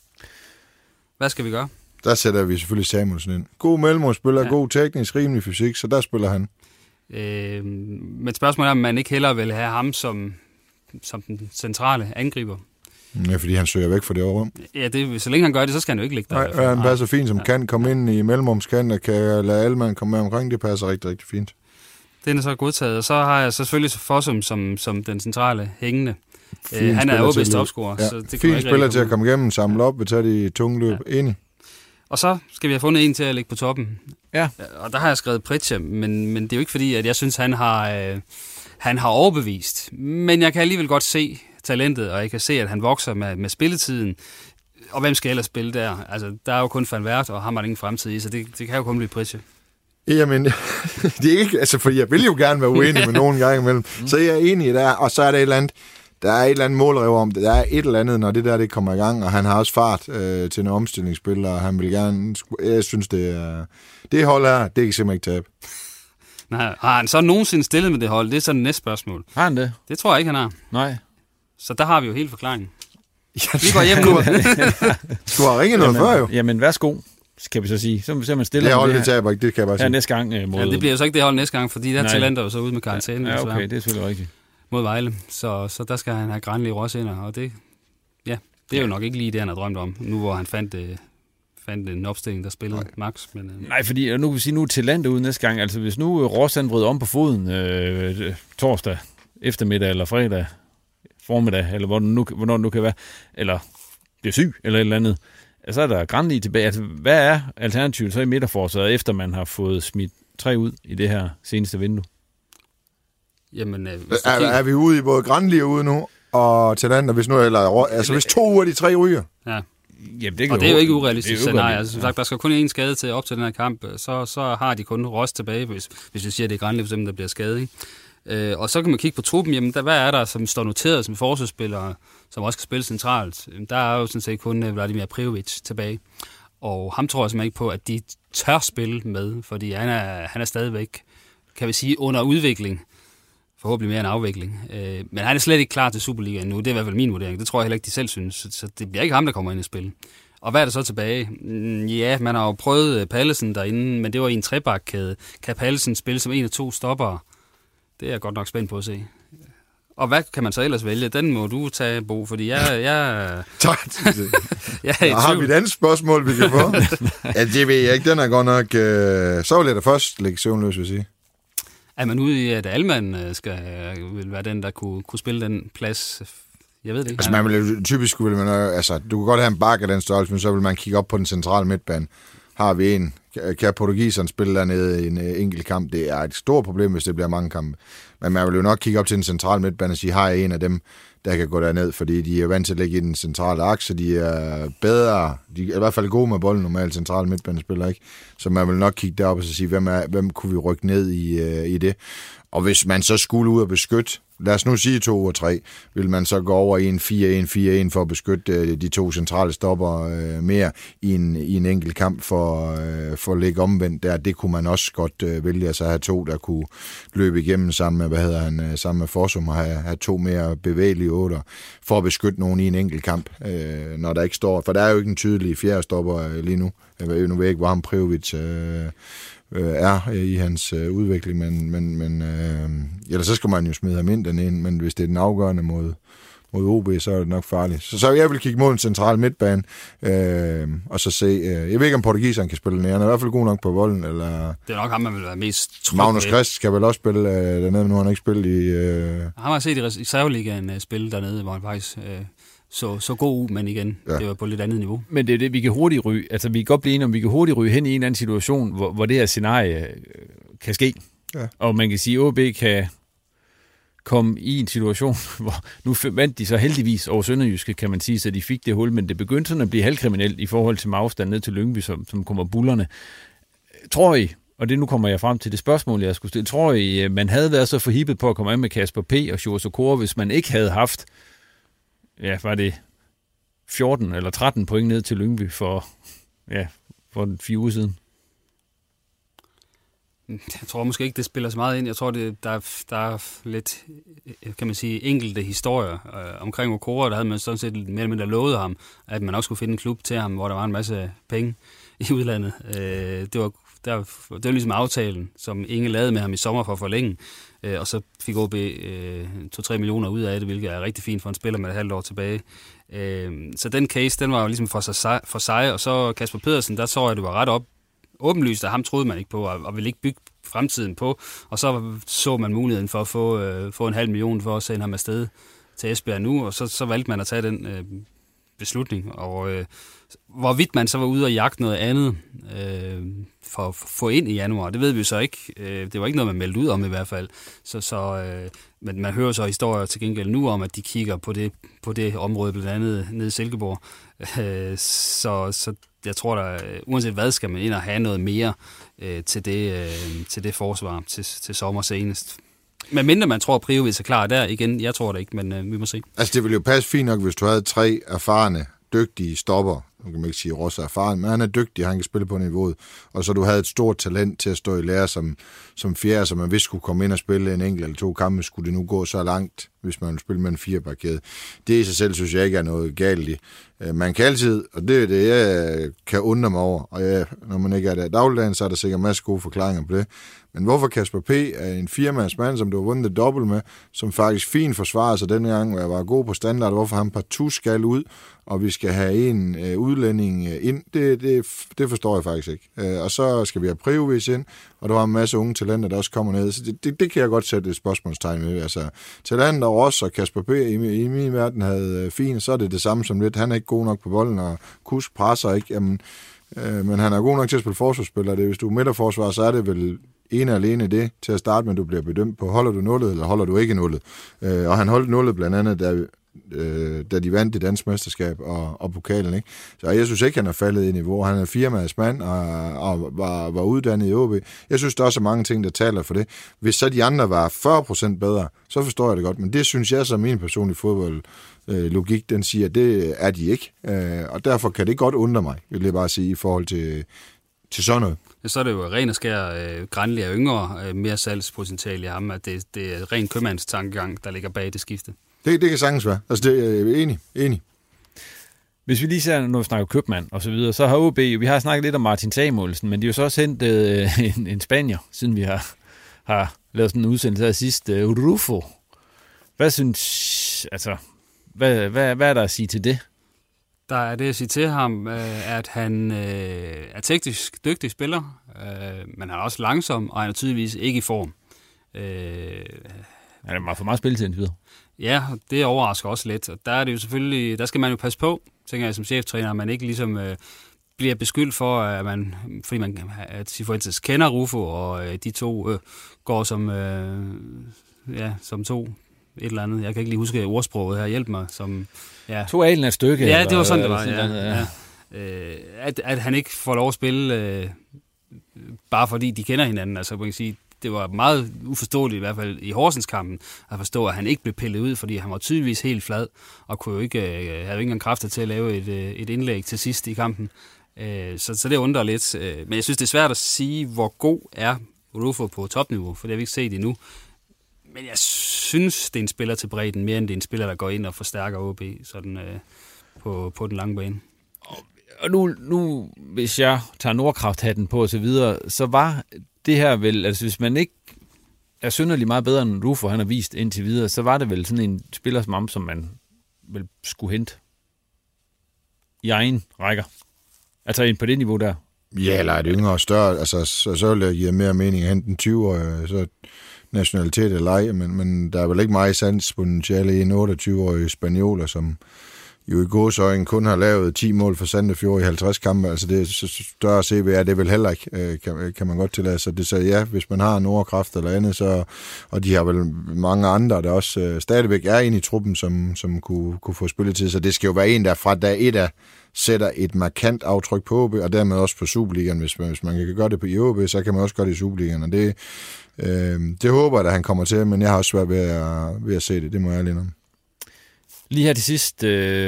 Hvad skal vi gøre? Der sætter vi selvfølgelig Samuelsen ind. God mellemmålsspiller, god teknisk, rimelig fysik, så der spiller han. Men spørgsmålet er, om man ikke hellere vil have ham som den centrale angriber. Ja, fordi han søger væk fra det rum. Ja, så længe han gør det, så skal han jo ikke ligge der. Nej, han passer fint, som kan komme ind i mellemrumskanten og kan lade alle mand komme med omkring. Det passer rigtig, rigtig fint. Den er så godtaget. Og så har jeg selvfølgelig Fossum som den centrale hængende. Han er OB's topscorer. Ja. Så det fint spiller til at komme igennem, samle op, tage de tunge løb ind. Og så skal vi have fundet en til at ligge på toppen. Ja. Og der har jeg skrevet Pritja, men det er jo ikke fordi, at jeg synes, han har overbevist. Men jeg kan alligevel godt se talentet, og jeg kan se, at han vokser med spilletiden. Og hvem skal ellers spille der? Altså, der er jo kun Van Wert, og ham har ingen fremtid i, så det kan jo kun blive Pritja. Jamen, det er ikke, altså, for jeg vil jo gerne være uenig med nogen gang imellem. Så jeg er enig der, og så er der et eller andet målrev om det. Der er et eller andet, når det kommer i gang, og han har også fart til en omstillingsspil, og han vil gerne... Jeg synes, det hold her, det kan simpelthen ikke tabe. Nej, har han så nogensinde stillet med det hold? Det er så det næste spørgsmål. Har han det? Det tror jeg ikke, han har. Nej. Så der har vi jo hele forklaringen. Vi går hjem nu. Du har ringet noget før, jo. Jamen, værsgo, skal vi så sige. Så man stiller det hold, det taber ikke, det kan jeg bare sige. Ja, næste gang mod... Ja, det bliver jo så ikke det hold næste gang, fordi der talenter jo så ude med karantæne. Ja, okay, det er selvfølgelig rigtigt. Mod Vejle, så der skal han have grænlige råsinder, og det er jo nok ikke lige det, han har drømt om, nu hvor han fandt en opstilling, der spillede max. Men, Nej, fordi nu kan vi sige, nu er Tillander ude næste gang, altså hvis nu Råsand bryder om på foden torsdag eftermiddag eller fredag formiddag, eller hvornår det nu kan være, eller bliver syg, eller et eller andet, så er der grænlige tilbage. Altså, hvad er alternativet så i midterforsvaret, efter man har fået smidt 3 ud i det her seneste vindue? Jamen, er vi ude i både Granli ude nu, og Tillander, hvis 2 ud af de 3 ryger? Ja. Jamen, det og det er jo ikke urealistisk scenarie. Altså, som sagt, der skal kun én skade til op til den her kamp, så har de kun Ross tilbage, hvis vi siger, at det er Granli, for eksempel, der bliver skadet. Og så kan man kigge på truppen, jamen, hvad er der, som står noteret som forsvarsspillere, som også kan spille centralt? Der er jo sådan set kun Vladimir Prijovic tilbage. Og ham tror jeg simpelthen ikke på, at de tør spille med, fordi han er stadigvæk, kan vi sige, under udvikling. Forhåbentlig mere en afvikling. Men han er slet ikke klar til Superligaen nu. Det er i hvert fald min vurdering. Det tror jeg heller ikke, de selv synes. Så det bliver ikke ham, der kommer ind i spil. Og hvad er der så tilbage? Ja, man har jo prøvet Pallesen derinde, men det var i en trebakkæde. Kan Pallesen spille som 1 af 2 stoppere? Det er jeg godt nok spændt på at se. Og hvad kan man så ellers vælge? Den må du tage, Bo, fordi jeg Tak. Har vi et andet spørgsmål, vi kan få? Ja, det ved jeg ikke. Den er godt nok... Så vil jeg da først lægge søvnløs, vil jeg sige. Er man ude i, at Alman vil være den, der kunne spille den plads? Jeg ved det ikke. Altså, man vil, typisk vil man... Altså, du kan godt have en bakke af den størrelse, men så vil man kigge op på den centrale midtbane. Har vi en? Kan portugiseren spille dernede i en enkelt kamp? Det er et stort problem, hvis det bliver mange kampe. Men man vil jo nok kigge op til den centrale midtbane og sige, har jeg en af dem, der kan gå derned, fordi de er vant til at ligge i den centrale akse, de er bedre, de er i hvert fald gode med bolden normalt, centrale midtbanespiller, ikke? Så man vil nok kigge derop og så sige, hvem kunne vi rykke ned i det? Og hvis man så skulle ud og beskytte, lad os nu sige 2 og 3, vil man så gå over i en 4-1 for at beskytte de 2 centrale stopper mere i en enkelt kamp for at ligge omvendt der. Det kunne man også godt vælge, altså have 2, der kunne løbe igennem sammen med, sammen med Fossum og have 2 mere bevægelige 8'er for at beskytte nogen i en enkelt kamp, når der ikke står. For der er jo ikke en tydelig fjerde stopper lige nu. Nu ved jeg ikke, hvor ham Prijovic er i hans udvikling, men ellers så skal man jo smide ham ind den ene, men hvis det er den afgørende mod OB, så er det nok farligt. Så jeg vil kigge mod en central midtbane, og så se, jeg ved ikke, om portugiseren kan spille den. Han er i hvert fald god nok på volden, eller... Det er nok ham, man vil være mest tryg. Magnus Christ skal vel også spille dernede, men nu har han ikke spillet i... Han har set i reserveligaen spille dernede, hvor han faktisk... Så god ud, men igen, det var på lidt andet niveau. Men det er det, vi kan hurtigt ryge. Altså, vi kan godt blive enige om, vi kan hurtigt ryge hen i en eller anden situation, hvor det her scenarie kan ske. Ja. Og man kan sige, at OB kan komme i en situation, hvor nu vandt de så heldigvis over Sønderjyske, kan man sige, så de fik det hul, men det begyndte sådan at blive halvkriminelt i forhold til med afstand ned til Lyngby, som kommer bullerne. Tror I, og det nu kommer jeg frem til det spørgsmål, jeg skulle stille, tror I, man havde været så forhippet på at komme af med Kasper P. og Sjur Sokora, hvis man ikke havde haft var det 14 eller 13 point ned til Lyngby for 4 uger siden? Jeg tror måske ikke, det spiller så meget ind. Jeg tror, der er lidt, kan man sige, enkelte historier omkring Okora. Der havde man sådan set mere eller mindre lovet ham, at man også skulle finde en klub til ham, hvor der var en masse penge i udlandet. Det var ligesom aftalen, som Inge lavede med ham i sommer for at forlænge. Og så fik OB 2-3 millioner ud af det, hvilket er rigtig fint for en spiller med et halvt år tilbage. Så den case, den var jo ligesom for sig. Og så Kasper Pedersen, der så jeg, det var ret åbenlyst, at ham troede man ikke på, og ville ikke bygge fremtiden på. Og så man muligheden for at få 500.000 for at sende ham afsted til Esbjerg nu, og så valgte man at tage den beslutning. Og hvorvidt man så var ude og jagte noget andet for at få ind i januar, det ved vi så ikke. Det var ikke noget, man meldte ud om i hvert fald. Men man hører så historier til gengæld nu om, at de kigger på det område, blandt andet nede i Silkeborg. Så jeg tror, der uanset hvad, skal man ind og have noget mere til det forsvar til sommer senest. Men mindre man tror, at Prijovic er klar der igen. Jeg tror det ikke, men vi må se. Altså, det ville jo passe fint nok, hvis du havde 3 erfarne, dygtige stopper. Nu kan man ikke sige, at Ross er erfaren, men han er dygtig, han kan spille på niveauet. Og så du havde et stort talent til at stå i lære som fjerde, så man vidste skulle komme ind og spille en enkelt eller 2 kampe, skulle det nu gå så langt, hvis man ville spille med en 4-bakkæde. Det i sig selv synes jeg ikke er noget galt i. Man kan altid, og det er det, jeg kan undre mig over, og når man ikke er der i dagligdagen, så er der sikkert masser gode forklaringer på det. Men hvorfor Kasper P. er en 4-mandsmand, som du har vundet det dobbelt med, som faktisk fint forsvarer sig denne gang, hvor jeg var god på standard, hvorfor han partout skal ud, og vi skal have en udlænding ind, det forstår jeg faktisk ikke. Og så skal vi have Prijovic ind, og der var en masse unge talenter, der også kommer ned. Så det kan jeg godt sætte et spørgsmålstegn med. Altså, talenter og Ross og Kasper P. i min verden havde fint, så er det samme som lidt. Han er ikke god nok på bolden, og Kusk presser ikke. Jamen, men han er god nok til at spille forsvarsspiller. Hvis du er midterforsvar, så er det vel ene alene det til at starte med, du bliver bedømt på, holder du nullet, eller holder du ikke nullet. Og han holdt nullet blandt andet, da de vandt det danske mesterskab og pokalen, ikke? Så jeg synes ikke, han er faldet i niveau. Han er 4-mandsmand og var uddannet i OB. Jeg synes, der er også mange ting, der taler for det. Hvis så de andre var 40% bedre, så forstår jeg det godt. Men det synes jeg, som min personlige fodboldlogik, den siger, det er de ikke. Og derfor kan det godt undre mig, vil jeg bare sige, i forhold til sådan noget. Så er det jo ren og skær Granli er yngre, mere salgspotentiale i ham, at det er ren købmandstankegang, der ligger bag det skifte. Det kan sagtens være. Altså, det er enig. Hvis vi lige ser, når vi snakker købmand og så videre, så har OB, vi har snakket lidt om Martin Samuelsen, men de har jo så også hentet en spanier, siden vi har lavet sådan en udsendelse her sidst, Rufo. Hvad synes... Altså, hvad er der at sige til det? Der er det at sige til ham, at han er teknisk dygtig spiller, men han er også langsom, og han er tydeligvis ikke i form. Han er meget for meget spilletid indtil videre. Ja, det overrasker også lidt. Og der er det jo selvfølgelig, der skal man jo passe på, tænker jeg som cheftræner, at man ikke ligesom bliver beskyldt for, at Cifuentes kender Rufo, og de to går som to et eller andet. Jeg kan ikke lige huske ordsproget her. Hjælp mig. To alen af et stykke. Ja, det var sådan, det var. Ja. At han ikke får lov at spille, bare fordi de kender hinanden. Altså, man kan sige, det var meget uforståeligt, i hvert fald i Horsens-kampen, at forstå, at han ikke blev pillet ud, fordi han var tydeligvis helt flad, og havde jo ikke engang kræfter til at lave et indlæg til sidst i kampen. Så det undrer lidt. Men jeg synes, det er svært at sige, hvor god er Rufo på topniveau, for det har vi ikke set endnu. Men jeg synes, det er en spiller til bredden, mere end det er en spiller, der går ind og forstærker OB sådan, på den lange bane. Og nu, hvis jeg tager Nordkraft-hatten på og så videre, så var det her vel, altså hvis man ikke er synderlig meget bedre end Rufo, han har vist indtil videre, så var det vel sådan en spiller som man vel skulle hente i egen rækker. Altså på det niveau der. Ja, eller er det yngre og større, altså så vil det give mere mening at hente en 20-årig, så nationalitet eller ej, men der er vel ikke meget sandspotentiale i en 28-årig spanioler, som jo i gåseøjne kun har lavet 10 mål for Sandefjord i 50 kampe, altså det er så større CVR, det er vel heller ikke, kan man godt tillade sig. Det så ja, hvis man har Nordkraft eller andet, så, og de har vel mange andre, der også stadigvæk er inde i truppen, som kunne få spilletid, så det skal jo være en, der fra dag 1 af sætter et markant aftryk på OB, og dermed også på Superligaen. Hvis man kan gøre det på OB, så kan man også gøre det i Superligaen, og det håber jeg, at han kommer til, men jeg har også svært ved at se det, det må jeg alene om. Lige her til sidst,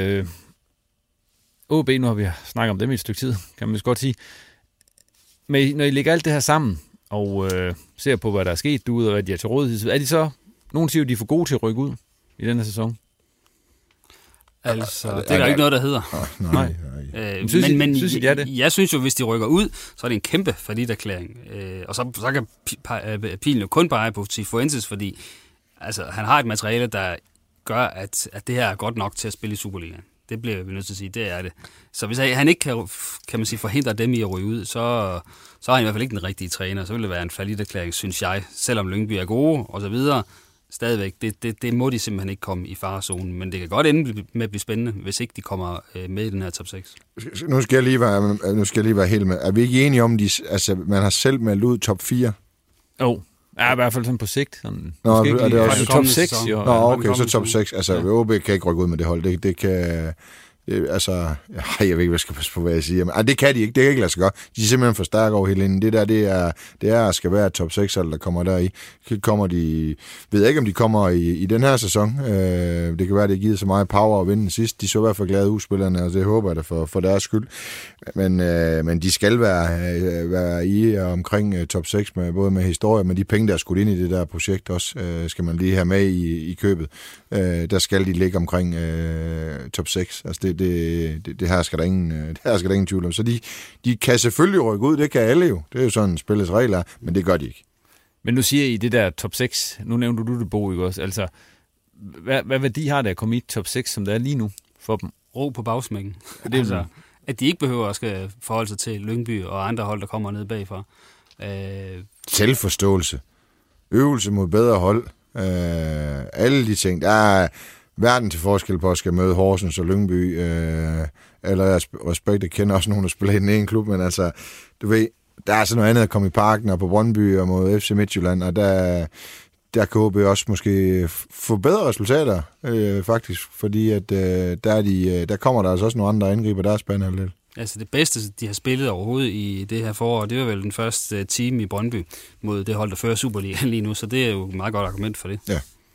OB, nu har vi snakket om dem i et stykke tid, kan man godt sige. Men når I lægger alt det her sammen, og ser på, hvad der er sket derude, og hvad de er til rådighed, er de så, nogen siger, de er for gode til at rykke ud i denne sæson? Altså, det er der ikke noget, der hedder. Nej. Men synes I, det er det? Jeg synes jo, hvis de rykker ud, så er det en kæmpe falliterklæring. Og så kan pilen jo kun pege på Cifuentes, fordi altså, han har et materiale, der gør, at det her er godt nok til at spille i Superligaen. Det bliver vi nødt til at sige, det er det. Så hvis han ikke kan man sige, forhindre dem i at ryge ud, så er han i hvert fald ikke den rigtige træner. Så vil det være en falliterklæring, synes jeg. Selvom Lyngby er gode og så videre, stadigvæk, det må de simpelthen ikke komme i farezonen. Men det kan godt ende med at blive spændende, hvis ikke de kommer med i den her top 6. Nu skal jeg lige være helt med. Er vi ikke enige om, man har selv meldt ud top 4? Jo. Ja, i hvert fald sådan på sigt. Sådan, nå, er det også top 6? Jo. Nå, okay, så top 6. Altså, OB kan ikke rykke ud med det hold. Det kan... Altså, jeg ved ikke, hvad jeg skal passe på, hvad jeg siger. Men, det kan de ikke. Det kan ikke lade sig gøre. De er simpelthen for stærke over hele inden. Det er skal være top 6, der kommer der i. Kommer de... Ved jeg ikke, om de kommer i den her sæson. Det kan være, det givet så meget power at vinde sidst. De så i hvert fald glade udspillerne, og det håber jeg da for deres skyld. Men de skal være i og omkring top 6, både med historie, men de penge, der er skudt ind i det der projekt også, skal man lige have med i købet. Der skal de ligge omkring top 6. Altså det her skal der ingen tvivl om. Så de kan selvfølgelig rykke ud, det kan alle jo. Det er jo sådan spillets regler, men det gør de ikke. Men nu siger I det der top 6, nu nævnte du det, Bo, ikke også? Altså, hvad værdi har det at komme i top 6, som det er lige nu for dem? Ro på bagsmækken. Det er altså, at de ikke behøver at skal forholde sig til Lyngby og andre hold, der kommer ned bagfra. Selvforståelse. Øvelse mod bedre hold. Alle de ting. Der er verden til forskel på at skal møde Horsens og Lyngby. Eller respekt, jeg kender også nogen, der spiller i den ene klub, men altså, du ved, der er sådan noget andet at komme i Parken og på Brøndby og mod FC Midtjylland, og der kan OB også måske få bedre resultater, faktisk, fordi at der kommer der altså også nogle andre, der angriber deres banehalvdel. Altså det bedste, de har spillet overhovedet i det her forår, det var vel den første time i Brøndby mod det hold, der fører Superligaen lige nu, så det er jo et meget godt argument for det. Ja.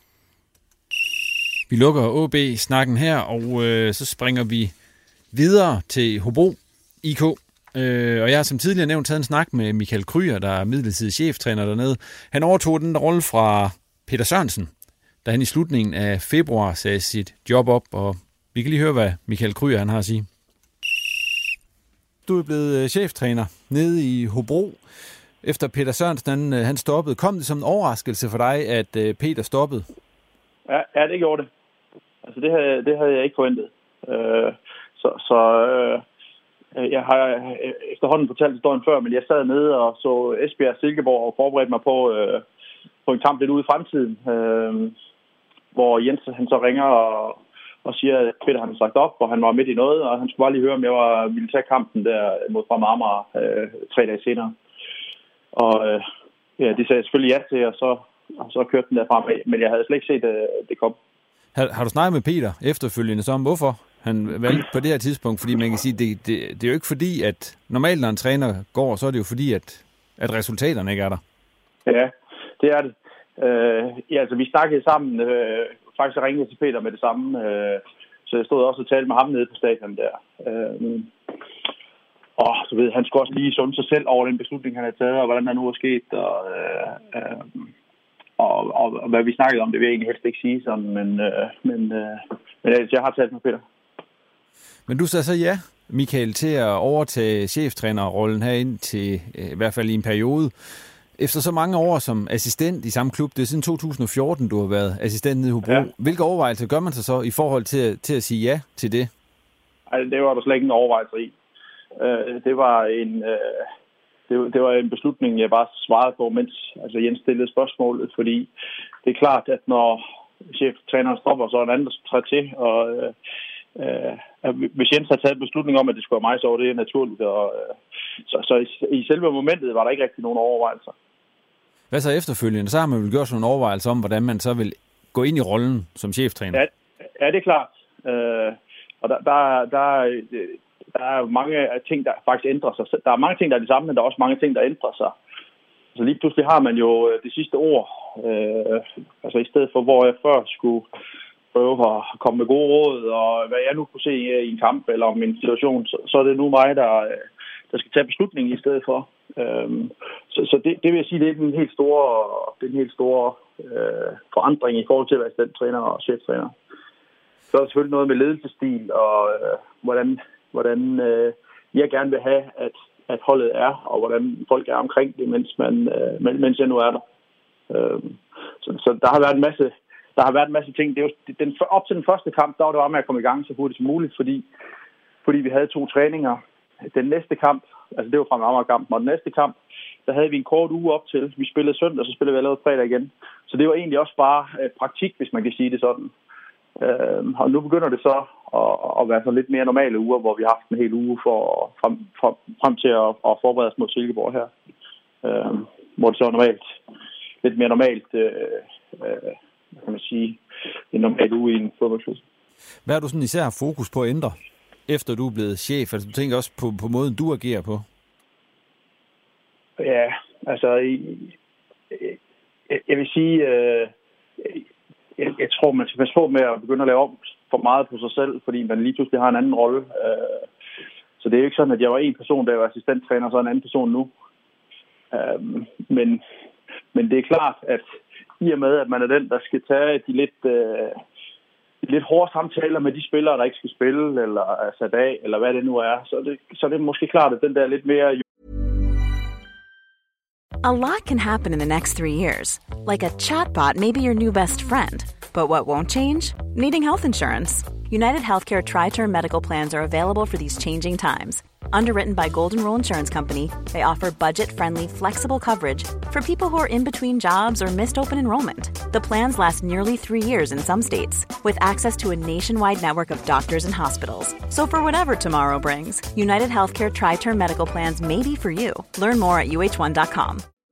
Vi lukker OB-snakken her, og så springer vi videre til Hobro IK. Og jeg har som tidligere nævnt taget en snak med Michael Krüger, der er midlertidig cheftræner dernede. Han overtog den rolle fra Peter Sørensen, da han i slutningen af februar sagde sit job op, og vi kan lige høre, hvad Michael Krüger han har at sige. Du er blevet cheftræner nede i Hobro. Efter Peter Sørensen han stoppede, kom det som en overraskelse for dig, at Peter stoppede? Ja, det gjorde det. Altså, det havde jeg ikke forventet. Jeg har efterhånden fortalt historien før, men jeg sad nede og så Esbjerg Silkeborg og forberedte mig på en kamp lidt ude i fremtiden, hvor Jens han så ringer og siger, at Peter han sagt op, og han var midt i noget, og han skulle bare lige høre, om jeg ville tage kampen der mod Fremad Amager 3 dage senere. Og det sagde jeg selvfølgelig ja til, og så kørte den derfra med, men jeg havde slet ikke set, det kom. Har du snakket med Peter efterfølgende så om, hvorfor han valgte på det her tidspunkt? Fordi man kan sige, det er jo ikke fordi, at normalt når en træner går, så er det jo fordi, at resultaterne ikke er der. Ja, det er det. Altså vi snakkede sammen, faktisk ringede til Peter med det samme, så jeg stod også og talte med ham nede på stadion der. Og så ved han skulle også lige sunde sig selv over den beslutning, han havde taget, og hvordan der nu er sket, og hvad vi snakkede om, det vil jeg egentlig helst ikke sige sådan, men jeg har talt med Peter. Men du sagde så ja, Michael, til at overtage cheftrænerrollen herind til i hvert fald i en periode. Efter så mange år som assistent i samme klub, det er siden 2014, du har været assistent nede i Hobro. Ja. Hvilke overvejelser gør man sig så i forhold til at sige ja til det? Ej, det var der slet ikke en overvejelse i. Det var en beslutning, jeg bare svarede på, mens Jens stillede spørgsmålet, fordi det er klart, at når cheftræneren stopper, så er en anden, der træder til, og hvis Jens har taget en beslutning om, at det skulle være mig, så var det naturligt, og så i selve momentet var der ikke rigtig nogen overvejelser. Hvad så efterfølgende? Så har man vel gjort sådan nogle overvejelser om, hvordan man så vil gå ind i rollen som cheftræner. Ja, det er klart. Og der er mange ting, der faktisk ændrer sig. Der er mange ting, der er de samme, men der er også mange ting, der ændrer sig. Så lige pludselig har man jo det sidste ord. I stedet for, hvor jeg før skulle prøve at komme med gode råd, og hvad jeg nu kunne se i en kamp eller om en situation, så er det nu mig, der skal tage beslutningen i stedet for. Så det vil jeg sige, det er en helt store forandring i forhold til at være assistenttræner og cheftræner. Så er der selvfølgelig noget med ledelsesstil og hvordan jeg gerne vil have, at holdet er, og hvordan folk er omkring det, mens jeg nu er der. Så der har været en masse ting. Det er jo, op til den første kamp, der var det bare med at komme i gang så hurtigt som muligt, fordi vi havde 2 træninger. Den næste kamp, altså det var fra Amager-kampen, og den næste kamp, der havde vi en kort uge op til. Vi spillede søndag, og så spillede vi allerede fredag igen. Så det var egentlig også bare praktik, hvis man kan sige det sådan. Og nu begynder det så at være så lidt mere normale uger, hvor vi har haft en hel uge frem til at forberede os mod Silkeborg her. Hvor det så er lidt mere normalt, kan man sige, en normal uge i en fodboldklub. Hvad har du sådan især fokus på at ændre, efter du er blevet chef? Altså, du tænker også på måden, du agerer på? Ja, altså, jeg vil sige, jeg tror, man skal passe på med at begynde at lave om for meget på sig selv, fordi man lige pludselig har en anden rolle. Så det er jo ikke sådan, at jeg var en person, der var assistenttræner, og så en anden person nu. Men det er klart, at i og med, at man er den, der skal tage de lidt hårde samtaler med de spillere, der ikke skal spille, eller er sat af, eller hvad det nu er, så er det måske klart, at den der lidt mere... A lot can happen in the next 3 years. Like a chatbot may be your new best friend. But what won't change? Needing health insurance. United Healthcare Tri-Term Medical Plans are available for these changing times. Underwritten by Golden Rule Insurance Company, they offer budget-friendly, flexible coverage for people who are in between jobs or missed open enrollment. The plans last nearly 3 years in some states, with access to a nationwide network of doctors and hospitals. So for whatever tomorrow brings, United Healthcare Tri-Term Medical Plans may be for you. Learn more at uh1.com.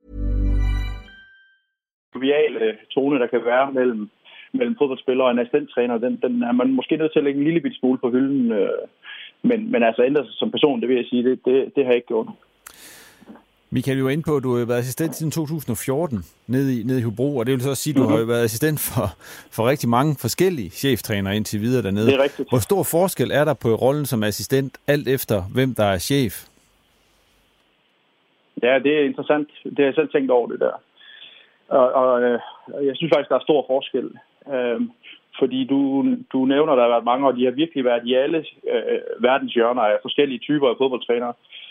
Joviale tone, der kan være mellem fodboldspillere og en assistenttræner, den er man måske nødt til at lægge en lille bit smule på hylden. Men altså ændre sig som person, det vil jeg sige, det har jeg ikke gjort. Michael, du var inde på, at du har været assistent siden 2014 nede i Hobro, og det vil så også sige, at du har jo været assistent for rigtig mange forskellige cheftrænere indtil videre dernede. Det er rigtigt. Hvor stor forskel er der på rollen som assistent, alt efter hvem der er chef? Ja, det er interessant. Det har jeg selv tænkt over det der. Og jeg synes faktisk, der er stor forskel. Fordi du nævner, at der har været mange, og de har virkelig været i alle verdens hjørner af forskellige typer af fodboldtrænere.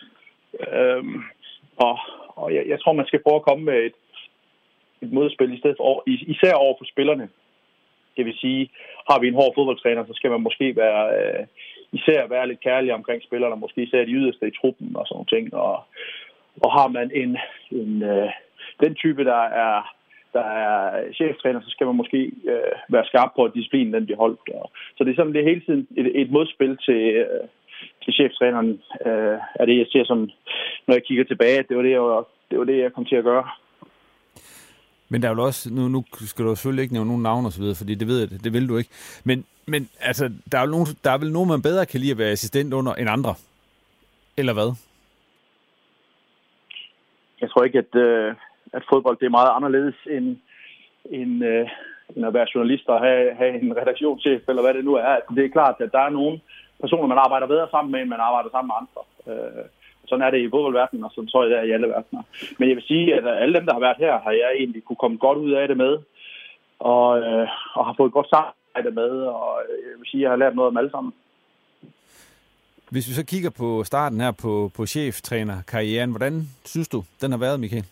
Og jeg tror, man skal prøve at komme med et modspil i stedet for, især over for spillerne. Det vil sige, har vi en hård fodboldtræner, så skal man måske især være lidt kærlig omkring spillerne, måske især de yderste i truppen og sådan nogle ting. Og har man den type, der er cheftræner, så skal man måske være skarp på, at disciplinen den bliver holdt. Så det er sådan, det er hele tiden et modspil til cheftræneren, er det, jeg ser som, når jeg kigger tilbage, det var det, jeg kom til at gøre. Men der er jo også, nu skal du selvfølgelig ikke nævne nogen navn og så videre, fordi det ved jeg, det vil du ikke. Men altså, der er vel nogen, man bedre kan lide at være assistent under end andre? Eller hvad? Jeg tror ikke, at fodbold det er meget anderledes end at være journalist og have en redaktionschef, eller hvad det nu er. Det er klart, at der er nogle personer, man arbejder bedre sammen med, end man arbejder sammen med andre. Sådan er det i fodboldverdenen, og sådan tror jeg, det er i alle verdener. Men jeg vil sige, at alle dem, der har været her, har jeg egentlig kunne komme godt ud af det med, og har fået godt samarbejde med, og jeg vil sige, at jeg har lært noget om alle sammen. Hvis vi så kigger på starten her på cheftrænerkarrieren, hvordan synes du, den har været, Michael?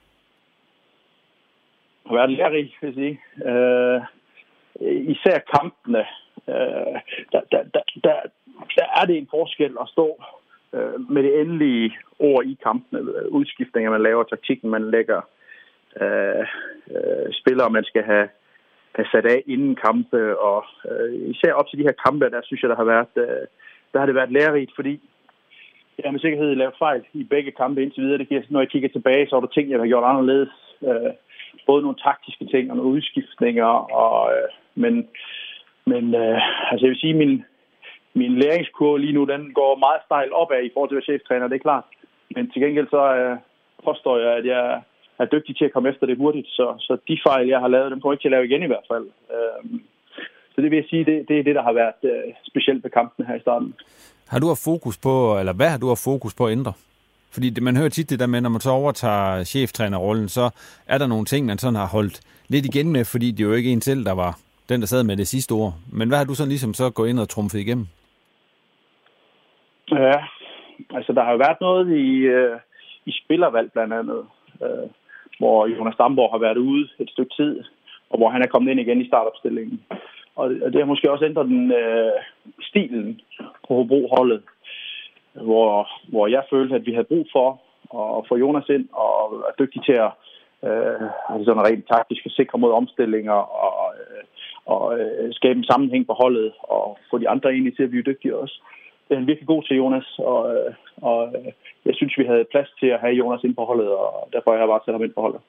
Har været lærerig, vil jeg sige. Især kampene. Der er det en forskel at stå med det endelige ord i kampene. Udskiftninger, man laver, taktikken, man lægger, spillere, man skal have sat af inden kampe. Og især op til de her kampe, der synes jeg, der har det været lærerigt, fordi jeg har med sikkerhed lavet fejl i begge kampe indtil videre. Det giver, når jeg kigger tilbage, så er der ting, jeg har gjort anderledes. Både nogle taktiske ting og nogle udskiftninger. Men altså jeg vil sige, min læringskurve lige nu, den går meget stejl opad i forhold til at være cheftræner, det er klart. Men til gengæld så påstår jeg, at jeg er dygtig til at komme efter det hurtigt. Så de fejl, jeg har lavet, dem kommer jeg ikke til at lave igen i hvert fald. Så det vil jeg sige, det er det, der har været specielt ved kampene her i starten. Har du haft fokus på, eller hvad har du haft fokus på at ændre? Fordi man hører tit det der med, når man så overtager cheftrænerrollen, så er der nogle ting, man sådan har holdt lidt igen med, fordi det jo ikke en selv, der var den, der sad med det sidste ord. Men hvad har du sådan ligesom så gået ind og trumfet igennem? Ja, altså der har jo været noget i spillervalg blandt andet, hvor Jonas Damborg har været ude et stykke tid, og hvor han er kommet ind igen i startopstillingen. Og det har måske også ændret stilen på Hobro-holdet, hvor jeg følte, at vi havde brug for at få Jonas ind og er dygtig til at sådan rent taktisk sikre mod omstillinger og skabe en sammenhæng på holdet og få de andre egentlig til at blive dygtige også. Det er han virkelig god til, Jonas, og jeg synes, vi havde plads til at have Jonas ind på holdet, og derfor har jeg bare sat ham ind på holdet.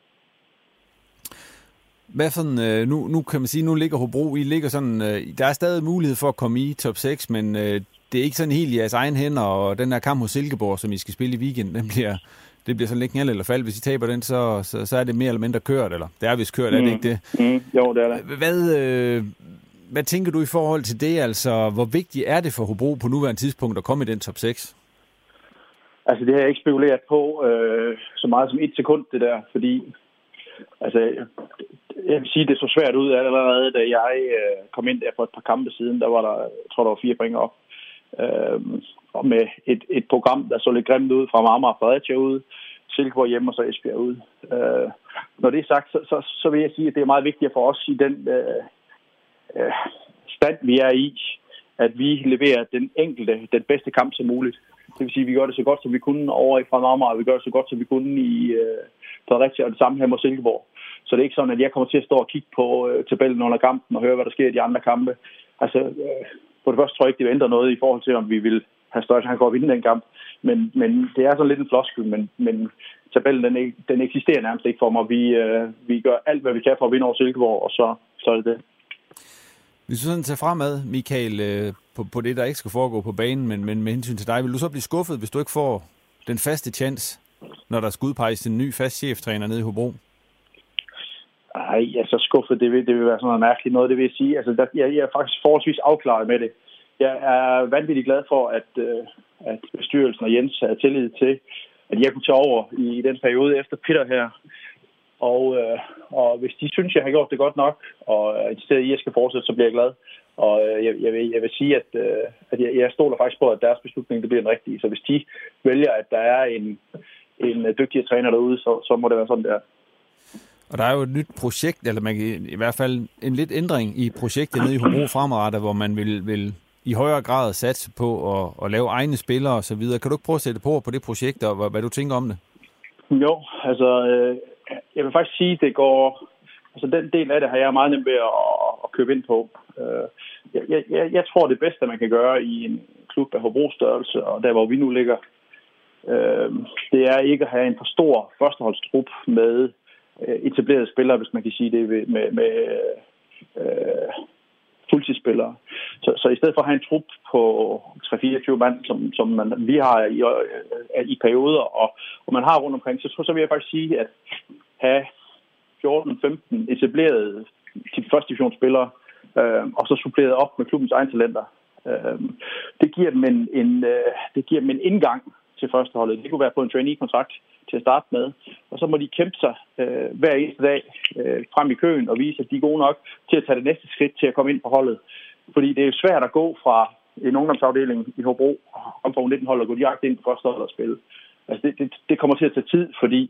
Hvad sådan, nu kan man sige, nu ligger Hobro, I ligger sådan, der er stadig mulighed for at komme i top 6, men det er ikke sådan helt i jeres egen hænder, og den her kamp hos Silkeborg, som I skal spille i weekenden, det bliver sådan lidt knald eller fald. Hvis I taber den, så er det mere eller mindre kørt, eller det er vist kørt, er det ikke det? Jo, det er det. Hvad tænker du i forhold til det? Altså, hvor vigtigt er det for Hobro på nuværende tidspunkt at komme i den top 6? Altså, det har jeg ikke spekuleret på så meget som 1 sekund, det der, fordi altså, jeg vil sige, det så svært ud allerede, da jeg kom ind der for et par kampe siden. Der var der, jeg tror, der var 4 point op. Og med et program, der så lidt grimt ud fra Amager og Fredericia ude, Silkeborg hjemme og så Esbjerg ude. Når det er sagt, så vil jeg sige, at det er meget vigtigt for os i den stand, vi er i, at vi leverer den bedste kamp som muligt. Det vil sige, at vi gør det så godt, som vi kunne over i fra Amager, og vi gør det så godt, som vi kunne i Fredericia, og det samme her mod Silkeborg. Så det er ikke sådan, at jeg kommer til at stå og kigge på tabellen under kampen og høre, hvad der sker i de andre kampe. Altså, på det første tror jeg ikke, det vil ændre noget i forhold til, om vi vil have større chance for at vinde den kamp. Men det er sådan lidt en floskel, men tabellen den eksisterer nærmest ikke for mig. Vi gør alt, hvad vi kan for at vinde over Silkeborg, og så er det det. Hvis du sådan tager fremad, Michael, på det, der ikke skal foregå på banen, men med hensyn til dig, vil du så blive skuffet, hvis du ikke får den faste chance, når der skal udpeges til en ny fast cheftræner nede i Hobro? Nej, altså skuffet, det vil være sådan noget mærkeligt noget, det vil jeg sige. Altså, jeg er faktisk forholdsvis afklaret med det. Jeg er vanvittigt glad for, at bestyrelsen og Jens havde tillid til, at jeg kunne tage over i den periode efter Peter her. Og hvis de synes, jeg har gjort det godt nok, og i stedet I skal fortsætte, så bliver jeg glad. Og jeg vil sige, at jeg stoler faktisk på, at deres beslutning det bliver den rigtige. Så hvis de vælger, at der er en dygtig træner derude, så må det være sådan, der. Og der er jo et nyt projekt, eller man kan, i hvert fald en lidt ændring i projektet nede i Hobro fremadrettet, hvor man vil i højere grad satse på at lave egne spillere og så videre. Kan du ikke prøve at sætte på det projekt, og hvad du tænker om det? Jo, altså jeg vil faktisk sige, det går... Altså den del af det har jeg meget nemt ved at købe ind på. Jeg tror, det bedste, man kan gøre i en klub af Hobro størrelse, og der hvor vi nu ligger, det er ikke at have en for stor førsteholdstrup med etablerede spillere, hvis man kan sige det, med fuldtidsspillere. Så i stedet for at have en trup på 3-24 mand, som vi har i perioder, og man har rundt omkring, så vil jeg faktisk sige, at have 14-15 etablerede første divisionsspillere, og så suppleret op med klubbens egne talenter. Det giver dem en indgang til førsteholdet. Det kunne være på en trainee-kontrakt til at starte med, og så må de kæmpe sig hver eneste dag frem i køen og vise, at de er gode nok til at tage det næste skridt til at komme ind på holdet. Fordi det er jo svært at gå fra en ungdomsafdeling i Hobro, om på 19-hold og gå direkte ind på førsteholdet og spille. Altså det kommer til at tage tid, fordi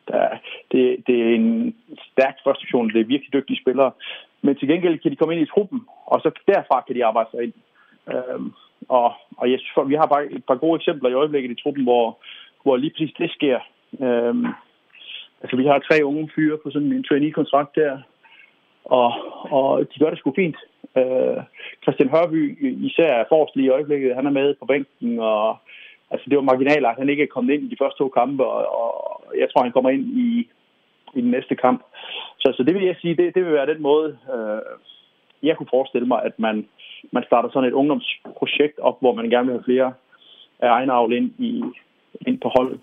det er en stærk første division, det er virkelig dygtige spillere. Men til gengæld kan de komme ind i truppen, og så derfra kan de arbejde sig ind. Og jeg synes, vi har bare et par gode eksempler i øjeblikket i truppen, hvor lige præcis det sker. Altså vi har 3 unge fyre på sådan en trainee-kontrakt der, og de gør det sgu fint. Christian Hørby især er forrest lige i øjeblikket, han er med på bænken, og altså det var marginaler, at han ikke er kommet ind i de første 2 kampe, og jeg tror, han kommer ind i den næste kamp. Så det vil jeg sige, det vil være den måde, jeg kunne forestille mig, at man starter sådan et ungdomsprojekt op, hvor man gerne vil have flere af egen avl ind på holdet.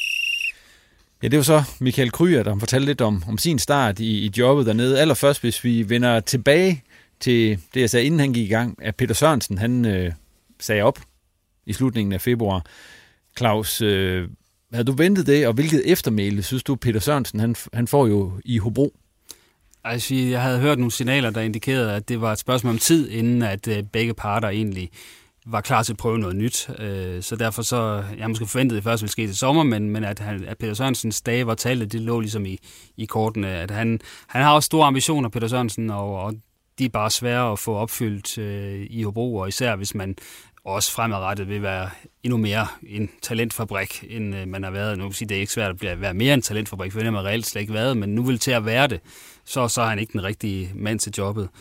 Ja, det var så Michael Krüger, der fortalte lidt om sin start i jobbet dernede. Allerførst, hvis vi vender tilbage til det, jeg sagde, inden han gik i gang, at Peter Sørensen, han sagde op i slutningen af februar. Claus, havde du ventet det, og hvilket eftermæle synes du, Peter Sørensen, han får jo i Hobro? Altså, jeg havde hørt nogle signaler, der indikerede, at det var et spørgsmål om tid, inden at begge parter egentlig var klar til at prøve noget nyt. Så derfor så, jeg måske forventede, at det først ville ske til sommer, men at Peter Sørensens dage var tallet, det lå ligesom i kortene. At han har også store ambitioner, Peter Sørensen, og de er bare svære at få opfyldt i Hobro, og især hvis man også fremadrettet vil være endnu mere en talentfabrik, end man har været. Nu vil sige, det er ikke svært at være mere en talentfabrik, for det har man reelt slet ikke været, men nu vil til at være det, så er han ikke den rigtige mand til jobbet.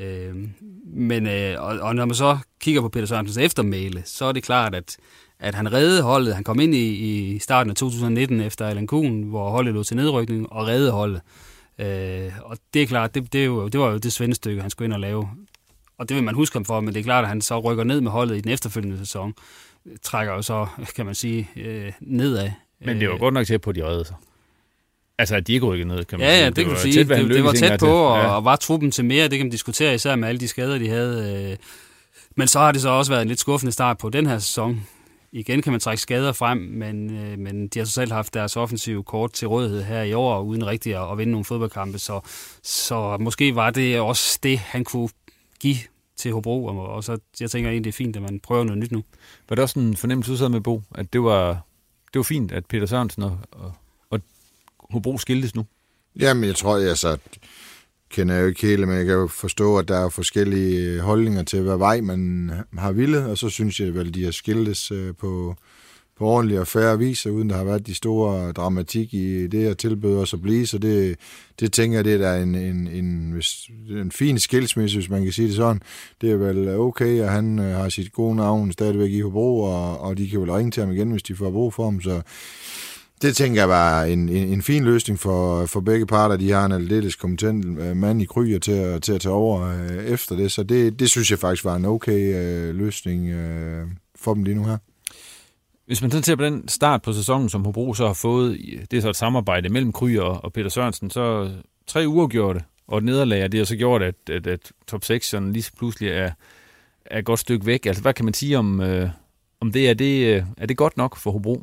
Og når man så kigger på Peter Sørensens eftermæle, så er det klart, at han reddede holdet. Han kom ind i starten af 2019 efter Allan Kuhn, hvor holdet lå til nedrykning, og reddede holdet. Og det er klart, det var jo det svendestykke, han skulle ind og lave. Og det vil man huske ham for, men det er klart, at han så rykker ned med holdet i den efterfølgende sæson. Trækker jo så, kan man sige, nedad. Men det var godt nok tæt på, de reddede sig. Altså, at de ikke rykkede ned, kan man sige. Ja, det kan man sige. Det var tæt på, og var truppen til mere, det kan man diskutere, især med alle de skader, de havde. Men så har det så også været en lidt skuffende start på den her sæson. Igen kan man trække skader frem, men de har så selv haft deres offensive kort til rådighed her i år, uden rigtig at vinde nogle fodboldkampe. Så måske var det også det, han kunne give til Hobro, og så jeg tænker egentlig, det er fint, at man prøver noget nyt nu. Var det også en fornemmelse, du sad med, Bo, at det var fint, at Peter Sørensen og Hobro skiltes nu? Jamen, jeg tror, kender jeg jo ikke hele, men jeg kan jo forstå, at der er forskellige holdninger til, hvad vej man har villet, og så synes jeg vel, de har skiltes på ordentlig og færre vis, uden der har været de store dramatik i det her tilbud også at blive, så det tænker jeg, det er en fin skilsmisse, hvis man kan sige det sådan. Det er vel okay, og han har sit gode navn stadigvæk i Hobro, og de kan vel ringe til ham igen, hvis de får brug for ham, så det tænker jeg var en fin løsning for begge parter. De har en aldeles kompetent mand i Krüger til at tage over efter det, så det synes jeg faktisk var en okay løsning for dem lige nu her. Hvis man ser på den start på sæsonen, som Hobro så har fået, det er så et samarbejde mellem Krüger og Peter Sørensen, så 3 uafgjorte og et nederlag, det har så gjort, at top 6 sådan lige pludselig er et godt stykke væk. Altså, hvad kan man sige om det? Er det godt nok for Hobro?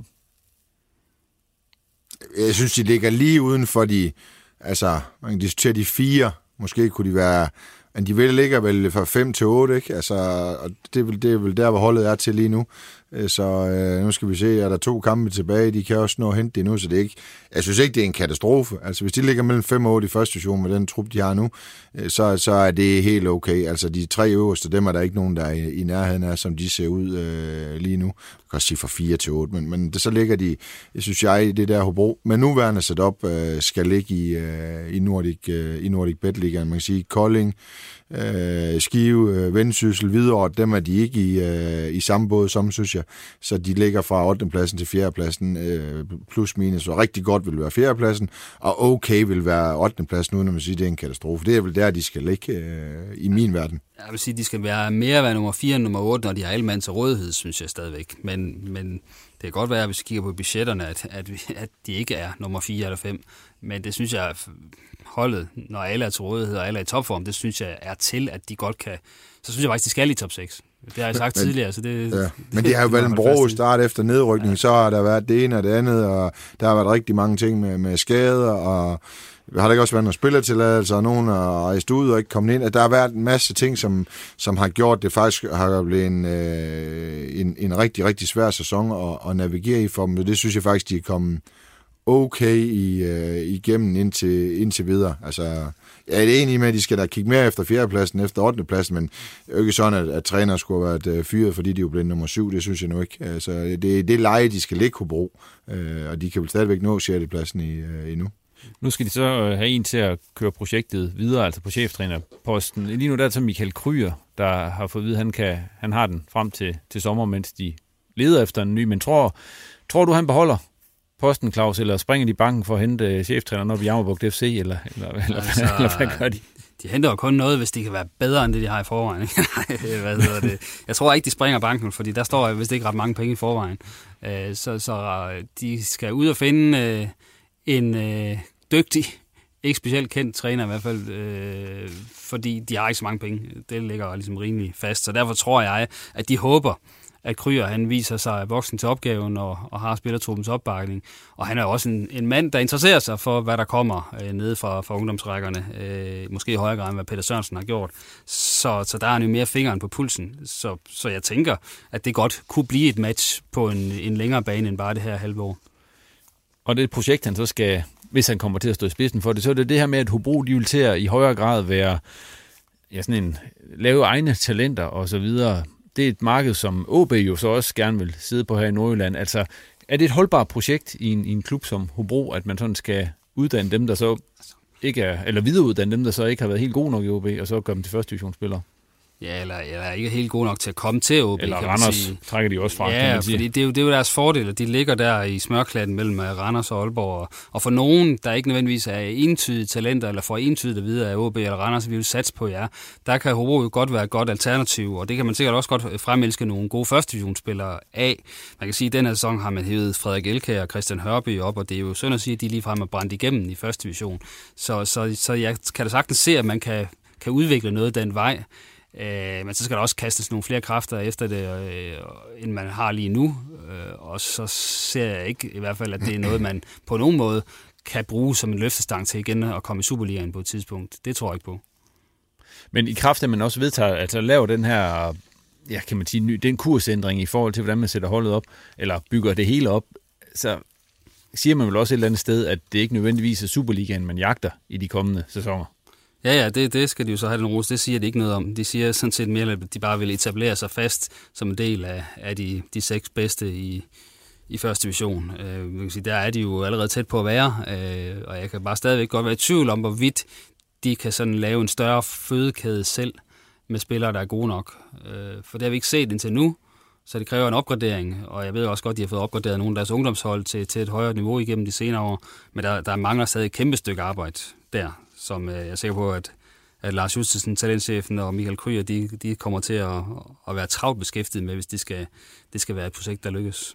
Jeg synes, de ligger lige uden for man kan diskutere de 4, måske kunne de være, men de ligger vel fra 5 til 8, ikke? Altså, og det er vel der, hvor holdet er til lige nu. Så nu skal vi se, er der 2 kampe tilbage, de kan også nå at hente det nu, så det er ikke, jeg synes ikke, det er en katastrofe. Altså hvis de ligger mellem 5 og 8 i første division med den trup, de har nu, så er det helt okay. Altså de 3 øverste, dem er der ikke nogen, der er i nærheden af, som de ser ud lige nu. Jeg kan også sige fra 4 til 8, men så ligger de, synes jeg, det der Hobro, med nuværende setup skal ligge i Nordic Bet-ligaen. Man kan sige, Kolding, Skive, Vendsyssel, Hvidovre, dem er de ikke i samme båd som, synes jeg. Så de ligger fra 8. pladsen til 4. pladsen, plus minus, og rigtig godt vil være 4. pladsen, og okay vil være 8. pladsen, uden at man siger, det er en katastrofe. Det er vel der, de skal ligge i min verden. Jeg vil sige, de skal være nummer 4 end nummer 8, når de har alle mand til rådighed, synes jeg stadigvæk. Men det kan godt være, hvis vi kigger på budgetterne, at de ikke er nummer 4 eller 5. Men det synes jeg, holdet, når alle er til rådighed og alle er i topform, det synes jeg er til, at de godt kan. Så synes jeg faktisk, de skal i top 6. Det har jeg sagt tidligere. Så det, ja. Men det har jo været en brog start efter nedrykning, så har der været det ene og det andet, og der har været rigtig mange ting med skader, og har der ikke også været nogle spillertilladelser, og nogen er rejst ud og ikke kommet ind. Der har været en masse ting, som har gjort det faktisk har blevet en rigtig, rigtig svær sæson at navigere i for dem. Det synes jeg faktisk, de er kommet okay igennem indtil videre. Altså, jeg er enig med, at de skal da kigge mere efter 4. pladsen, efter 8. pladsen, men det er jo ikke sådan, at træner skulle have været fyret, fordi de jo blev nummer 7, det synes jeg nu ikke. Altså, det leje, de skal ligge Hobro, og de kan vel stadigvæk nå 6. pladsen endnu. Nu skal de så have en til at køre projektet videre, altså på cheftrænerposten. Lige nu der er det så Michael Kryer, der har fået at vide, at han har den frem til sommer, mens de leder efter en ny. Men tror du, han beholder posten, Claus, eller springer de banken for at hente cheftræneren op i Jammerbugt FC, eller hvad gør de? De henter jo kun noget, hvis de kan være bedre, end det de har i forvejen. Hvad hedder det? Jeg tror ikke, de springer banken, fordi der står vist ikke ret mange penge i forvejen. Så de skal ud og finde en dygtig, ikke specielt kendt træner i hvert fald, fordi de har ikke så mange penge. Det ligger ligesom rimelig fast. Så derfor tror jeg, at de håber, at Kryer, han viser sig voksen til opgaven og har spillertruppens opbakning. Og han er også en mand, der interesserer sig for, hvad der kommer nede fra ungdomsrækkerne. Måske i højere grad, end hvad Peter Sørensen har gjort. Så der er han jo mere fingeren på pulsen. Så jeg tænker, at det godt kunne blive et match på en længere bane end bare det her halve år. Og det er et projekt, han så skal, hvis han kommer til at stå i spidsen for det, så er det her med, at Hobro, de vil til at i højere grad være lave egne talenter og så videre. Det er et marked, som OB jo så også gerne vil sidde på her i Nordjylland. Altså, er det et holdbart projekt i en klub som Hobro, at man sådan skal uddanne dem, der så ikke er, eller videreuddanne dem, der så ikke har været helt gode nok i OB, og så gøre dem til første divisionsspillere? Ja, eller ikke helt gode nok til at komme til OB. Eller Randers trækker de også fra. Ja, fordi det er jo deres fordel, de ligger der i smørklatten mellem Randers og Aalborg. Og for nogen, der ikke nødvendigvis er entydige talenter, eller får entydigt at vide af OB eller Randers, vi vil satse på jer, der kan Hobro jo godt være et godt alternativ, og det kan man sikkert også godt fremelske nogle gode første divisionsspillere af. Man kan sige, at den her sæson har man hævet Frederik Elkjær og Christian Hørby op, og det er jo synd at sige, at de ligefrem er brændt igennem i første division. Så jeg kan da sagtens se, at man kan udvikle noget den vej. Men så skal der også kastes nogle flere kræfter efter det, end man har lige nu. Og så ser jeg ikke i hvert fald, at det er noget, man på nogen måde kan bruge som en løftestang til igen at komme i Superligaen på et tidspunkt. Det tror jeg ikke på. Men i kraft af, man også vedtager, altså laver den her, ja, kan man sige, den kursændring i forhold til, hvordan man sætter holdet op, eller bygger det hele op, så siger man vel også et eller andet sted, at det ikke nødvendigvis er Superligaen, man jagter i de kommende sæsoner. Ja, det skal de jo så have den ros. Det siger de ikke noget om. De siger sådan set mere, at de bare vil etablere sig fast som en del af de 6 bedste i første division. Man kan sige, der er de jo allerede tæt på at være, og jeg kan bare stadigvæk godt være i tvivl om, hvorvidt de kan sådan lave en større fødekæde selv med spillere, der er gode nok. For det har vi ikke set indtil nu, så det kræver en opgradering, og jeg ved også godt, at de har fået opgraderet nogle af deres ungdomshold til et højere niveau igennem de senere år, men der mangler stadig et kæmpe stykke arbejde der, som jeg er sikker på, at Lars Justesen, talentchefen, og Michael Kryer, de kommer til at være travlt beskæftiget med, hvis det skal være et projekt, der lykkes.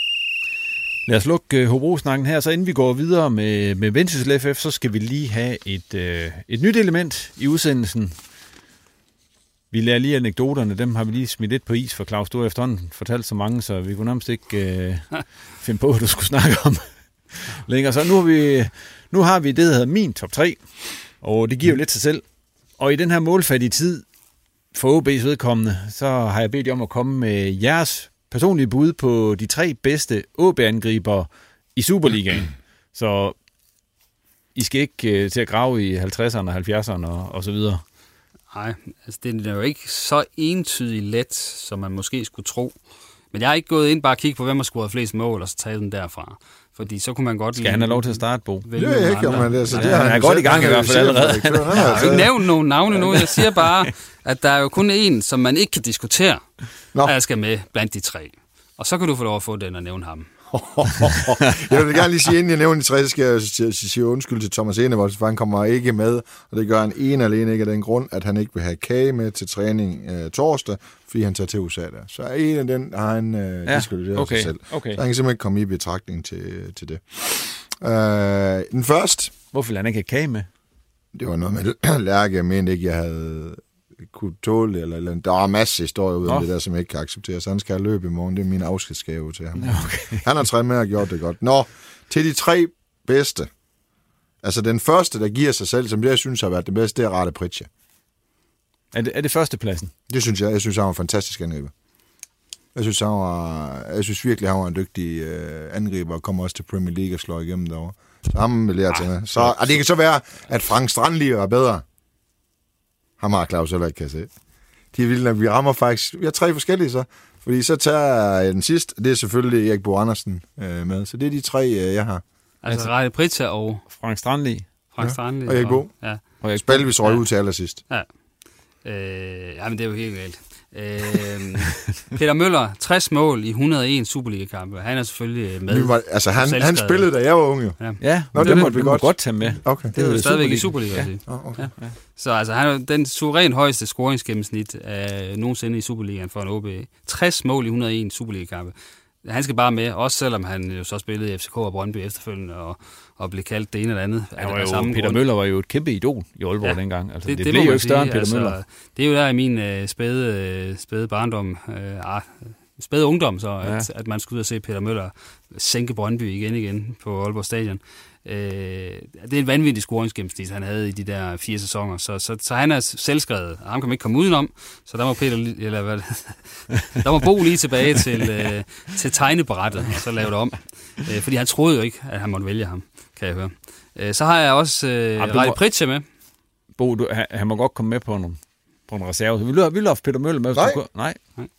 Lad os lukke Hobro-snakken her, så inden vi går videre med Vendsyssel FF, så skal vi lige have et nyt element i udsendelsen. Vi lærer lige anekdoterne, dem har vi lige smidt lidt på is, for Claus, du har efterhånden fortalt så mange, så vi kunne nærmest ikke finde på, hvad du skulle snakke om længere. Så nu har vi det, der hedder min top 3, og det giver jo lidt sig selv. Og i den her målfattige tid, for OB's vedkommende, så har jeg bedt jer om at komme med jeres personlige bud på de 3 bedste OB-angriber i Superligaen. Så I skal ikke til at grave i 50'erne, 70'erne og så videre. Nej, altså det er jo ikke så entydigt let, som man måske skulle tro. Men jeg har ikke gået ind bare og kigge på, hvem har scoret flest mål, og så tage den derfra. Fordi så kunne man godt... Skal han have lov til at starte, Bo? Det er ikke, man det. Så det han er godt i gang i hvert fald allerede. Jeg har ikke nævnt nogen navne nu. Jeg siger bare, at der er jo kun én, som man ikke kan diskutere, at jeg skal med blandt de 3. Og så kan du få lov at få den og nævne ham. Jeg vil gerne lige sige, inden jeg nævner de 3, så skal jeg sige undskyld til Thomas Enevold, for han kommer ikke med, og det gør han alene ikke af den grund, at han ikke vil have kage med til træning torsdag, fordi han tager til USA der. Så en af den har han diskvalificeret sig selv. Okay. Så han kan simpelthen ikke komme i betragtning til det. Den første... Hvorfor vil han ikke have kage med? Det var noget med Lærke, jeg mente ikke, jeg havde kunne tåle det, eller der var masser af historier ud af det der, som jeg ikke kan acceptere, så han skal have løb i morgen. Det er min afskedsgave til ham. Okay. Han har trænet med og gjort det godt. Nå, til de 3 bedste. Altså den første, der giver sig selv, som det jeg synes har været det bedste, det er Rade Pritja. Er det førstepladsen? Det synes jeg. Jeg synes, han var en fantastisk angriber. Jeg synes virkelig, han var en dygtig angriber, og kommer også til Premier League og slår igennem derovre. Så ham vil jeg tage med. Så, det kan så være, at Frank Strandli er bedre. Ham har Claus heller ikke, kan jeg se. De er vilde, vi rammer faktisk... Vi har 3 forskellige så. Fordi så tager jeg den sidste. Det er selvfølgelig Erik Bo Andersen med. Så det er de 3, jeg har. Altså Rade Pritja og... Frank Strandli. Frank Strandli. Og Erik Bo. Ja. Spalvis røg ud til allersidst. Ja. Men det er jo helt galt. Peter Møller, 60 mål i 101 Superliga-kampe. Han er selvfølgelig med. Altså han spillede, da jeg var ung jo. Ja. Nå, det måtte vi godt tage med. Okay. Det er jo stadigvæk i Superliga. Ja. Okay. Ja. Så altså, han er den suverænt højeste scoringsgennemsnit af nogensinde i Superligaen for en OB. 60 mål i 101 Superliga-kampe. Han skal bare med, også selvom han jo så spillede i FCK og Brøndby efterfølgende, og blev kaldt det ene eller andet. Peter Møller var jo et kæmpe idol i Aalborg dengang. Altså, det blev jo ikke større end Peter Møller. Det er jo der i min spæde barndom, spæde ungdom, så at man skulle ud og se Peter Møller sænke Brøndby igen på Aalborg Stadion. Det er et vanvittigt scoringsgennemsnit, han havde i de der 4 sæsoner, så han er selvskrevet, og ham kan man ikke komme udenom, så der må Bo lige tilbage til tegnebrættet, og så lave det om. Fordi han troede jo ikke, at han måtte vælge ham, kan jeg høre. Så har jeg også Rade Pritja med. Bo, han må godt komme med på en reserve. Vil du have Peter Møller med? Nej.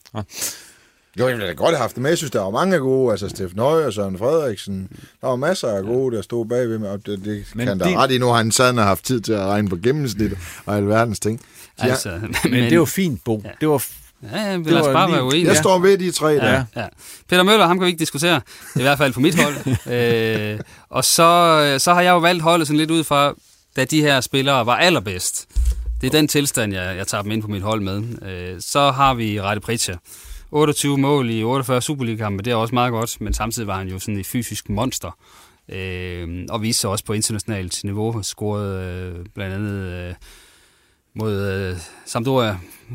Jo, jeg ville da godt have haft det med. Jeg synes, der var mange gode. Altså, Steffen Høje og Søren Frederiksen. Der var masser af gode, der stod bagved mig. Det kan der ret i. Nu har han sådan haft tid til at regne på gennemsnit og alverdens ting. Altså, men det var fint, Bo. Ja. Det var... Ja, lad os bare være uenige. Jeg står ved de 3 der. Ja. Peter Møller, ham kan vi ikke diskutere. I hvert fald på mit hold. Og så har jeg jo valgt holdet sådan lidt ud fra, da de her spillere var allerbedst. Det er den tilstand, jeg tager dem ind på mit hold med. Så har vi Rade Pritja. 28 mål i 48 Superliga-kampe, det er også meget godt, men samtidig var han jo sådan et fysisk monster. Og viste sig også på internationalt niveau, scorede blandt andet mod Sampdoria,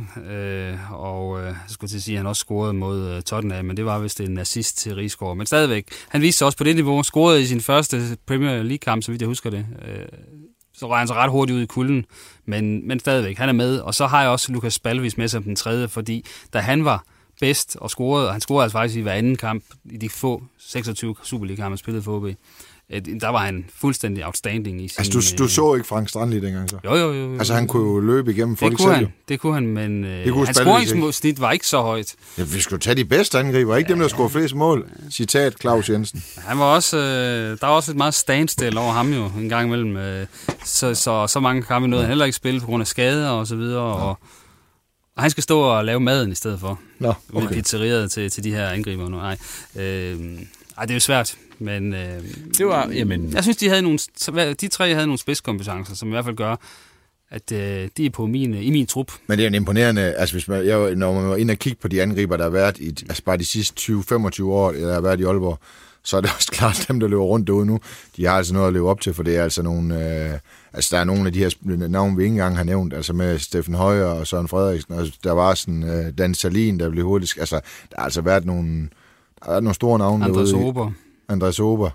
og så skulle jeg sige, at han også scorede mod Tottenham, men det var vist en assist til Rigsgaard. Men stadigvæk, han viste sig også på det niveau, scorede i sin første Premier League-kamp, så vidt jeg husker det. Så røg han så ret hurtigt ud i kulden, men stadigvæk, han er med. Og så har jeg også Lukas Spalvis med som den 3., fordi da han var bedst og scorede, og han scorede altså faktisk i hver anden kamp, i de få 26 Superliga-kampe, han spillede for OB, der var han fuldstændig outstanding i sin... Altså, du så ikke Frank Strandli dengang så? Jo. Altså, han kunne jo løbe igennem folk selv. Det kunne han, men hans scoringsnit var ikke så højt. Ja, vi skulle tage de bedste angriber, ikke dem, der scorede flest mål. Citat Claus Jensen. Han var også... der var også et meget standstill over ham jo, en gang imellem. Så mange kampe nåede han heller ikke spille på grund af skader og så videre, og han skal stå og lave maden i stedet for. Ude i pizzeriet til de her angriber nu. Nej, det er jo svært, men det var, jeg synes, de 3 havde nogle spidskompetencer, som i hvert fald gør, at de er på i min trup. Men det er jo imponerende, altså hvis når man var inde og kigge på de angriber, der har været bare de sidste 20-25 år, der har været i Aalborg, så er det også klart, dem der løber rundt derude nu, de har altså noget at leve op til, for det er altså nogle, der er nogle af de her navne, vi ikke engang har nævnt, altså med Steffen Højer og Søren Frederiksen, og der var sådan Dan Salin, der blev hurtigt, altså der har altså været nogle store navne derude. Andreas Ober.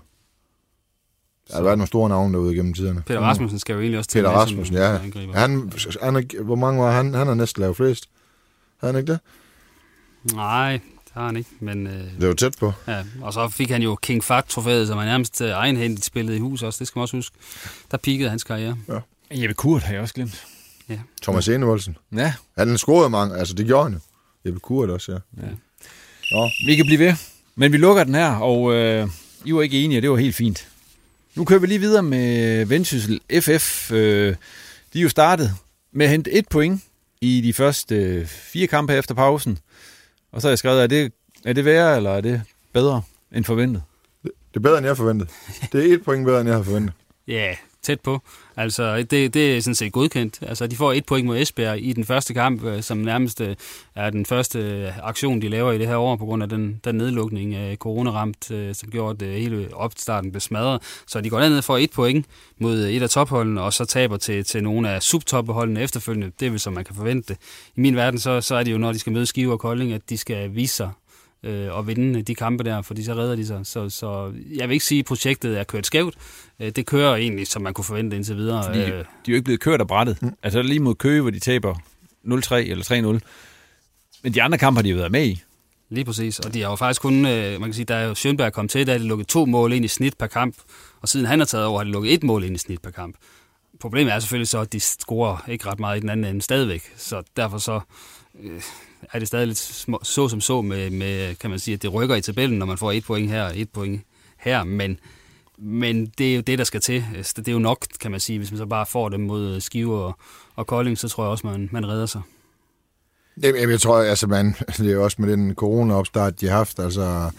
Der har været nogle store navne derude gennem tiderne. Peter Rasmussen skal jo egentlig også til. Peter Rasmussen, ja. Hvor mange var han? Han har næsten lavet flest. Havde han ikke det? Nej, Det har han ikke, men... Det var tæt på. Ja, og så fik han jo King Fahd-trofæet, som han nærmest egenhændigt spillede i hus også. Det skal man også huske. Der peakede hans karriere. Ja. Jeppe Kurt har jeg også glemt. Ja. Thomas Enevoldsen. Ja. Han scorede mange, altså det gjorde han jo. Jeppe Kurt også, ja. Nå. Vi kan blive ved, men vi lukker den her, og I var ikke enige, det var helt fint. Nu kører vi lige videre med Vendsyssel FF. De er jo startet med at hente 1 point i de første 4 kampe efter pausen. Og så har jeg skrevet, er det værre, eller er det bedre end forventet? Det er bedre, end jeg forventede. Det er 1 point bedre, end jeg havde forventet. Ja, tæt på. Altså, det er sådan set godkendt. Altså, de får 1 point mod Esbjerg i den første kamp, som nærmest er den første aktion, de laver i det her år, på grund af den nedlukning af coronaramt, som gjorde, at hele opstarten blev smadret. Så de går derned for 1 point mod et af topholdene, og så taber til nogle af subtopholdene efterfølgende. Det er vel, som man kan forvente det. I min verden, så er det jo, når de skal møde Skive og Kolding, at de skal vise sig og vinde de kampe der, fordi så redder de sig. Så jeg vil ikke sige, at projektet er kørt skævt. Det kører egentlig, som man kunne forvente indtil videre. Fordi de er jo ikke blevet kørt af brættet. Altså lige mod Køge, hvor de taber 0-3 eller 3-0. Men de andre kampe har de været med i. Lige præcis, og de har jo faktisk kun, man kan sige, da jo Schönberg kom til, der har de lukket 2 mål ind i snit per kamp, og siden han har taget over, har de lukket 1 mål ind i snit per kamp. Problemet er selvfølgelig så, at de scorer ikke ret meget i den anden ende stadigvæk, så derfor så er det stadig lidt så med, kan man sige, at det rykker i tabellen, når man får 1 point her og 1 point her, men det er jo det, der skal til. Det er jo nok, kan man sige, hvis man så bare får dem mod Skive og Kolding, så tror jeg også, man redder sig. Jeg tror, altså det er også med den corona-opstart, de har haft, altså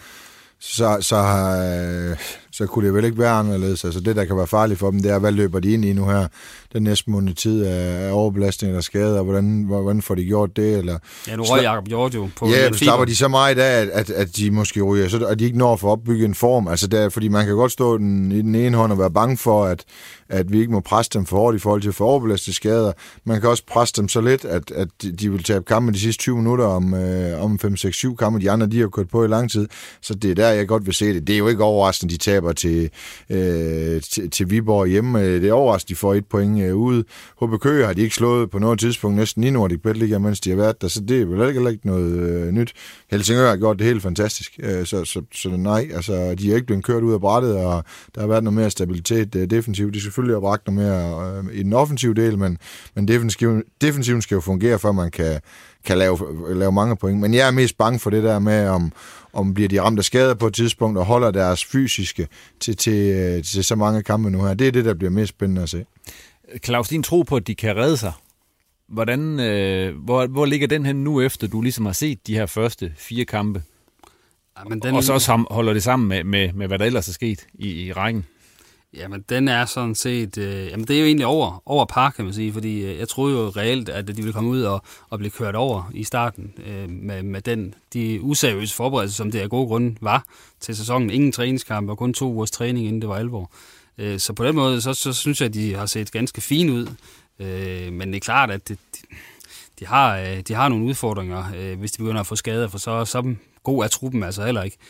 så kunne det vel ikke være anderledes. Altså det, der kan være farligt for dem, det er, hvad løber de ind i nu her, den næste måned tid af overbelastning eller skade, og hvordan får de gjort det? Eller ja, nu røg Jacob Hjort jo på. Ja, slapper de så meget af, at de måske ryger, så at de ikke når at få opbygget en form. Altså der, fordi man kan godt stå i den ene hånd og være bange for, at vi ikke må presse dem for hårdt i forhold til at få overbelastet skader. Man kan også presse dem så lidt, at de vil tabe kampe de sidste 20 minutter om 5-6-7 kampe. De andre, de har kørt på i lang tid. Så det er der, jeg godt vil se det. Det er jo ikke overraskende, de taber til Viborg hjemme. Det er overraskende, de får 1 point ude. HB Køge har de ikke slået på noget tidspunkt næsten i Nordic Betliga, mens de har været der. Så det er vel ikke noget nyt. Helsingør har gjort det helt fantastisk. Så nej, altså de er ikke blevet kørt ud af brættet, og der har været noget mere stabilitet defensivt. De selvfølgelig har bragt noget mere i den offensive del, men defensiven skal jo fungere, før man kan lave mange point. Men jeg er mest bange for det der med, om bliver de ramt af skader på et tidspunkt, og holder deres fysiske til så mange kampe nu her. Det er det, der bliver mest spændende at se. Claus, din tro på, at de kan redde sig, hvordan, hvor ligger den hen nu, efter du ligesom har set de her første 4 kampe? Ja, men og så også holder det sammen med hvad der ellers er sket i rækken? Jamen, den er sådan set... jamen, det er jo egentlig over par, kan man sige, fordi jeg troede jo reelt, at de ville komme ud og blive kørt over i starten med de useriøse forberedelser, som det af gode grunde var til sæsonen. Ingen træningskamp og kun 2 ugers træning, inden det var alvor. Så på den måde, så synes jeg, at de har set ganske fine ud. Men det er klart, at de har nogle udfordringer, hvis de begynder at få skader, for så god er truppen altså heller ikke.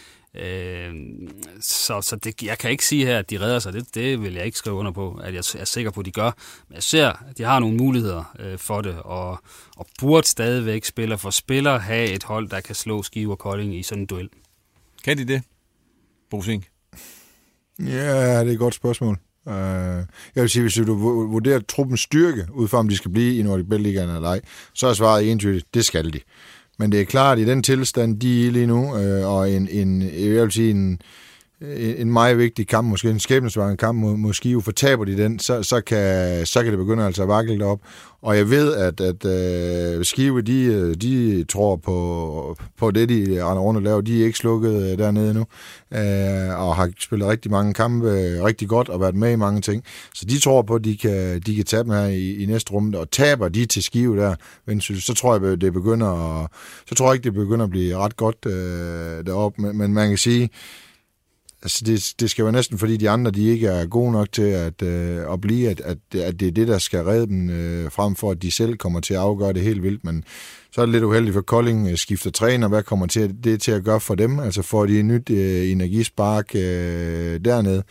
Så det, jeg kan ikke sige her, at de redder sig. Det vil jeg ikke skrive under på, at jeg er sikker på, at de gør. Men jeg ser, at de har nogle muligheder for det, og burde stadigvæk spiller have et hold, der kan slå Skive og Kolding i sådan en duel. Kan de det, Bosing? Ja, det er et godt spørgsmål. Jeg vil sige, hvis du vurderer truppens styrke, ud fra om de skal blive i Nordic Betligaen eller ej, så er svaret entydigt, det skal de. Men det er klart, at i den tilstand, de er lige nu, og jeg vil sige, en meget vigtig kamp, måske en skæbnesvangende kamp mod Skive, fortaber de den, så kan det begynde altså at vakle derop. Og jeg ved, at Skive, de tror på det, de render rundt og laver. De er ikke slukket dernede nu, og har spillet rigtig mange kampe rigtig godt og været med i mange ting. Så de tror på, at de kan tabe dem her i næste runde, og taber de til Skive der, så tror jeg, det begynder at blive ret godt deroppe. Men man kan sige, altså det skal være næsten, fordi de andre, de ikke er gode nok til at blive, at det er det, der skal redde dem, frem for at de selv kommer til at afgøre det helt vildt. Men så er det lidt uheldigt, for Kolding skifter træner. Hvad kommer det til at gøre for dem? Altså får de et nyt energispark dernede?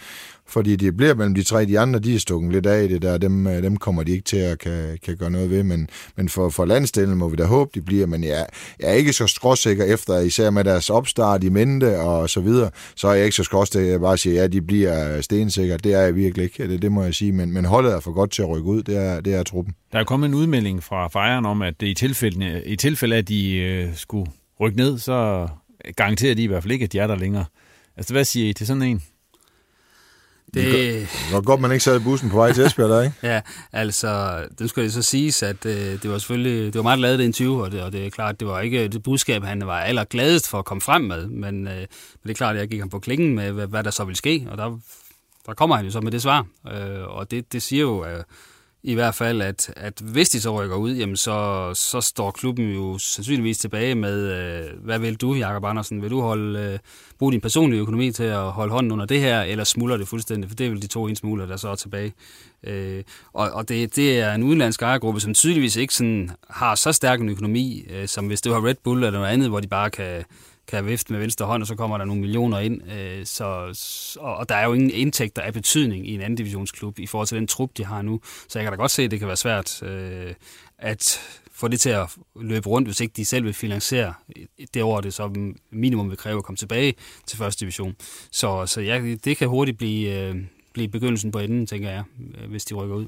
fordi det bliver mellem de tre. De andre, de er stukket lidt af i det der. Dem kommer de ikke til at kan gøre noget ved, men for landsdelen må vi da håbe, de bliver. Men jeg er ikke så skråsikker efter, især med deres opstart i mente og så videre, så er jeg ikke så skråsikker, jeg bare siger, ja, de bliver stensikre. Det er jeg virkelig ikke, det må jeg sige. Men holdet er for godt til at rykke ud, det er truppen. Der er kommet en udmelding fra Fejren om, at det i tilfælde af, at de skulle rykke ned, så garanterer de i hvert fald ikke, at de er der længere. Altså, hvad siger I til sådan en? Det var godt, man ikke sad i bussen på vej til Esbjerg der, ikke? Ja, altså, det skulle så siges, at det var selvfølgelig, det var meget ladet interview, og det er klart, det var ikke det budskab, han var allergladest for at komme frem med, men det er klart, at jeg gik ham på klingen med, hvad der så ville ske, og der kommer han jo så med det svar, og det siger jo i hvert fald, at hvis de så rykker ud, jamen så står klubben jo sandsynligvis tilbage med, hvad vil du, Jakob Andersen? Vil du bruge din personlige økonomi til at holde hånden under det her, eller smuldrer det fuldstændig? For det er vel de to smugler, der så er tilbage. Og det er en udenlandsk ejergruppe, som tydeligvis ikke sådan har så stærk en økonomi, som hvis det var Red Bull eller noget andet, hvor de bare kan vifte med venstre hånd, og så kommer der nogle millioner ind. Og der er jo ingen indtægter af betydning i en anden divisionsklub i forhold til den trup, de har nu. Så jeg kan da godt se, at det kan være svært at få det til at løbe rundt, hvis ikke de selv vil finansiere det år, det så minimum vil kræve at komme tilbage til første division. Så ja, det kan hurtigt blive begyndelsen på enden, tænker jeg, hvis de rykker ud.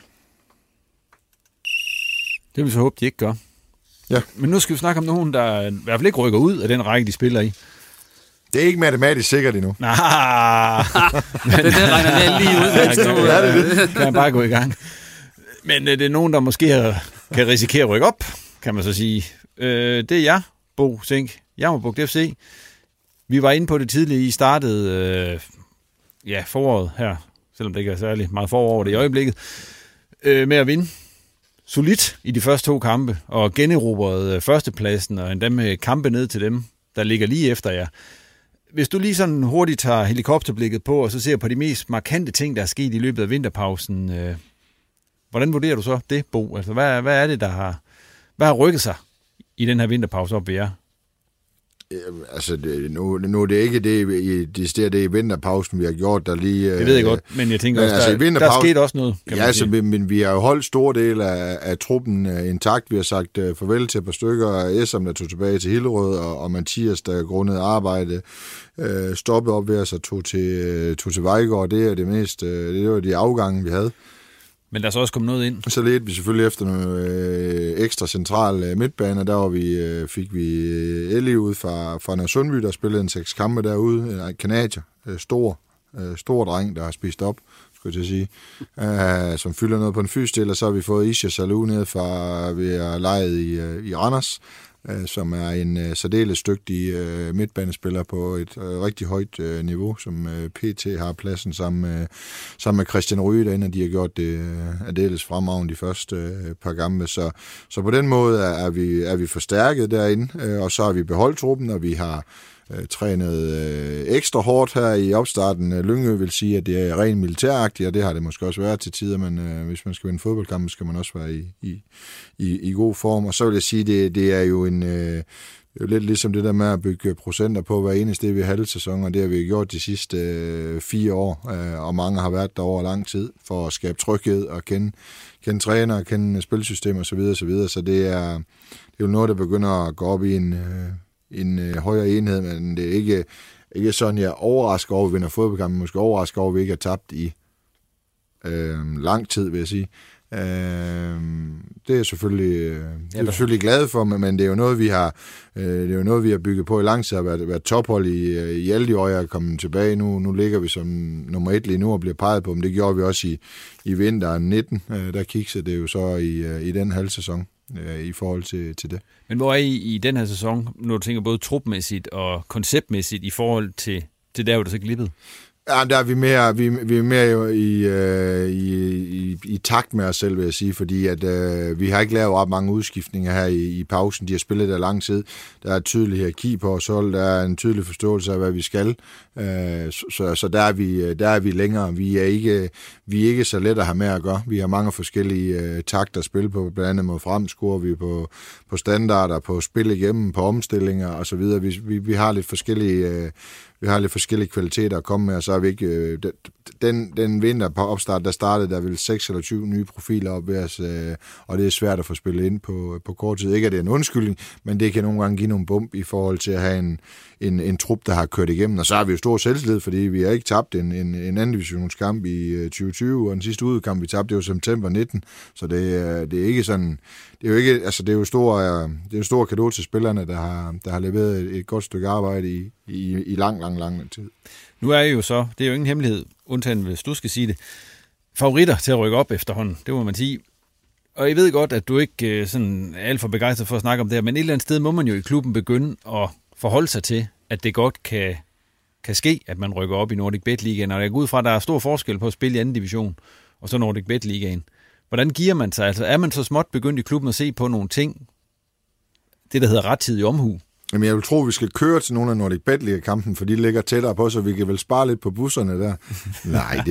Det vil så håbe, de ikke gør. Ja. Men nu skal vi snakke om nogen, der i hvert fald ikke rykker ud af den række, de spiller i. Det er ikke matematisk sikkert endnu. Nej. Det regner jeg lige ud. Det kan bare gå i gang. Men det er nogen, der måske kan risikere at rykke op, kan man så sige. Det er jeg, Bo Sink. Jammerbugt FC. Vi var inde på det tidligere. I startede foråret her, selvom det ikke er særlig meget forår over det i øjeblikket, med at vinde solidt i de første 2 kampe, og generobrede førstepladsen, og endda med kampe ned til dem, der ligger lige efter jer. Hvis du lige sådan hurtigt tager helikopterblikket på, og så ser på de mest markante ting, der er sket i løbet af vinterpausen, hvordan vurderer du så det, Bo? Altså, hvad er det, hvad har rykket sig i den her vinterpause op ved jer? Altså, nu er det ikke det i vinterpausen, vi har gjort, der lige... Det ved jeg godt, men jeg tænker også, der er sket også noget, kan man sige. Men vi har jo holdt store del af truppen intakt. Vi har sagt farvel til et par stykker. Esam, der tog tilbage til Hillerød, og Mathias, der grundet arbejde, stoppede op ved os og tog til Vejgaard. Det er det meste. Det var de afgange, vi havde. Men der er så også kommet noget ind. Så ledte vi selvfølgelig efter nogle ekstra central midtbaner. Der fik vi Ellie ud fra Nørresundby, der spillede en 6 kampe derude. En kanadier, stor dreng, der har spist op, skulle jeg til at sige, som fylder noget på en fysdel. Og så har vi fået Isha Salou ned fra ved at lejet i Randers, som er en særdeles dygtig midtbanespiller på et rigtig højt niveau, som PT har pladsen sammen med Christian Ryge derinde, og de har gjort det aldeles fremragende de første par kampe. Så på den måde er vi forstærket derinde, og så har vi beholdt truppen, og vi har trænet ekstra hårdt her i opstarten. Lyngø vil sige, at det er rent militæragtigt, og det har det måske også været til tider, men hvis man skal vinde fodboldkamp, skal man også være i god form. Og så vil jeg sige, det er jo lidt ligesom det der med at bygge procenter på hver eneste ved halvsæson, og det har vi gjort de sidste 4 år, og mange har været der over lang tid for at skabe tryghed og kende træner og kende spilsystem og så videre. Så det er jo noget, der begynder at gå op i en højere enhed, men det er ikke sådan, jeg overrasker over, at vi vinder fodboldkampen, måske overrasker over, at vi ikke har tabt i lang tid, vil jeg sige. Det er selvfølgelig glad for, men det er jo noget, vi har bygget på i lang tid, at være tophold i alle de år, jeg er kommet tilbage. Nu ligger vi som nummer 1 lige nu og bliver peget på, men det gjorde vi også i vinteren 19. Der kiksede det jo så i den halvsæson i forhold til det. Men hvor er I den her sæson, når du tænker både trupmæssigt og konceptmæssigt i forhold til der, hvor det så glippede? Ja, der er vi er mere jo i takt med os selv, vil jeg sige, fordi at vi har ikke lavet ret mange udskiftninger her i pausen. De har spillet der lang tid. Der er et tydeligt hierarki på os hold. Der er en tydelig forståelse af, hvad vi skal. Så der er vi længere. Vi er ikke så let at have med at gøre. Vi har mange forskellige takter at spille på. Blandt andet mod frem scorer vi på standarder, på spil igennem, på omstillinger og så videre. Vi har lidt forskellige vi har lidt forskellige kvaliteter at komme med, og så er vi ikke... Den vinter på opstart, der startede der vel 6 eller 20 nye profiler op ved os, og det er svært at få spillet ind på kort tid. Ikke at det er en undskyldning, men det kan nogle gange give nogle bump i forhold til at have en trup, der har kørt igennem. Og så har vi jo stor selvtillid, fordi vi har ikke tabt en anden divisionskamp i 2020, og den sidste udkamp, vi tabte, det var september 19. Så det er ikke sådan... Det er jo ikke... Altså, det er jo stor cadeau til spillerne, der har leveret et godt stykke arbejde i lang tid. Nu er I jo så, det er jo ingen hemmelighed, undtagen hvis du skal sige det, favoritter til at rykke op efterhånden, det må man sige. Og jeg ved godt, at du ikke sådan er alt for begejstret for at snakke om det her, men et eller andet sted må man jo i klubben begynde at forholde sig til, at det godt kan ske, at man rykker op i Nordic Bet Ligaen. Og jeg går ud fra, at der er stor forskel på at spille i anden division, og så Nordic Bet Ligaen. Hvordan giver man sig? Altså er man så småt begyndt i klubben at se på nogle ting, det der hedder rettidig omhu? Jamen, jeg vil tro, at vi skal køre til nogle af Nordic Bet Liga-kampen, for de ligger tættere på, så vi kan vel spare lidt på busserne der. Nej,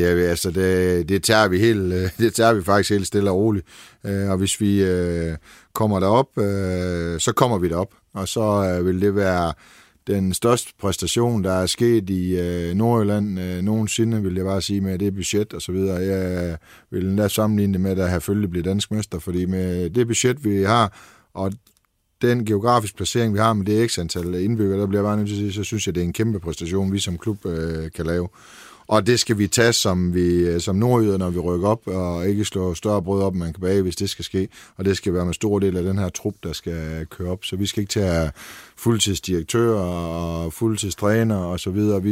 det tager vi faktisk helt stille og roligt. Og hvis vi kommer derop, så kommer vi derop. Og så vil det være den største præstation, der er sket i Nordjylland nogensinde, vil jeg bare sige, med det budget og så videre. Jeg vil endda sammenligne det med, at have følge blive dansk mester, fordi med det budget, vi har, og den geografiske placering, vi har med det x-antal indbyggere, der bliver bare nødt til at sige, så synes jeg, det er en kæmpe præstation, vi som klub kan lave. Og det skal vi tage som nordjyder, når vi rykker op, og ikke slå større brød op, man kan bage, hvis det skal ske. Og det skal være med stor del af den her trup, der skal køre op. Så vi skal ikke tage fuldtidsdirektører og fuldtidstræner og så videre.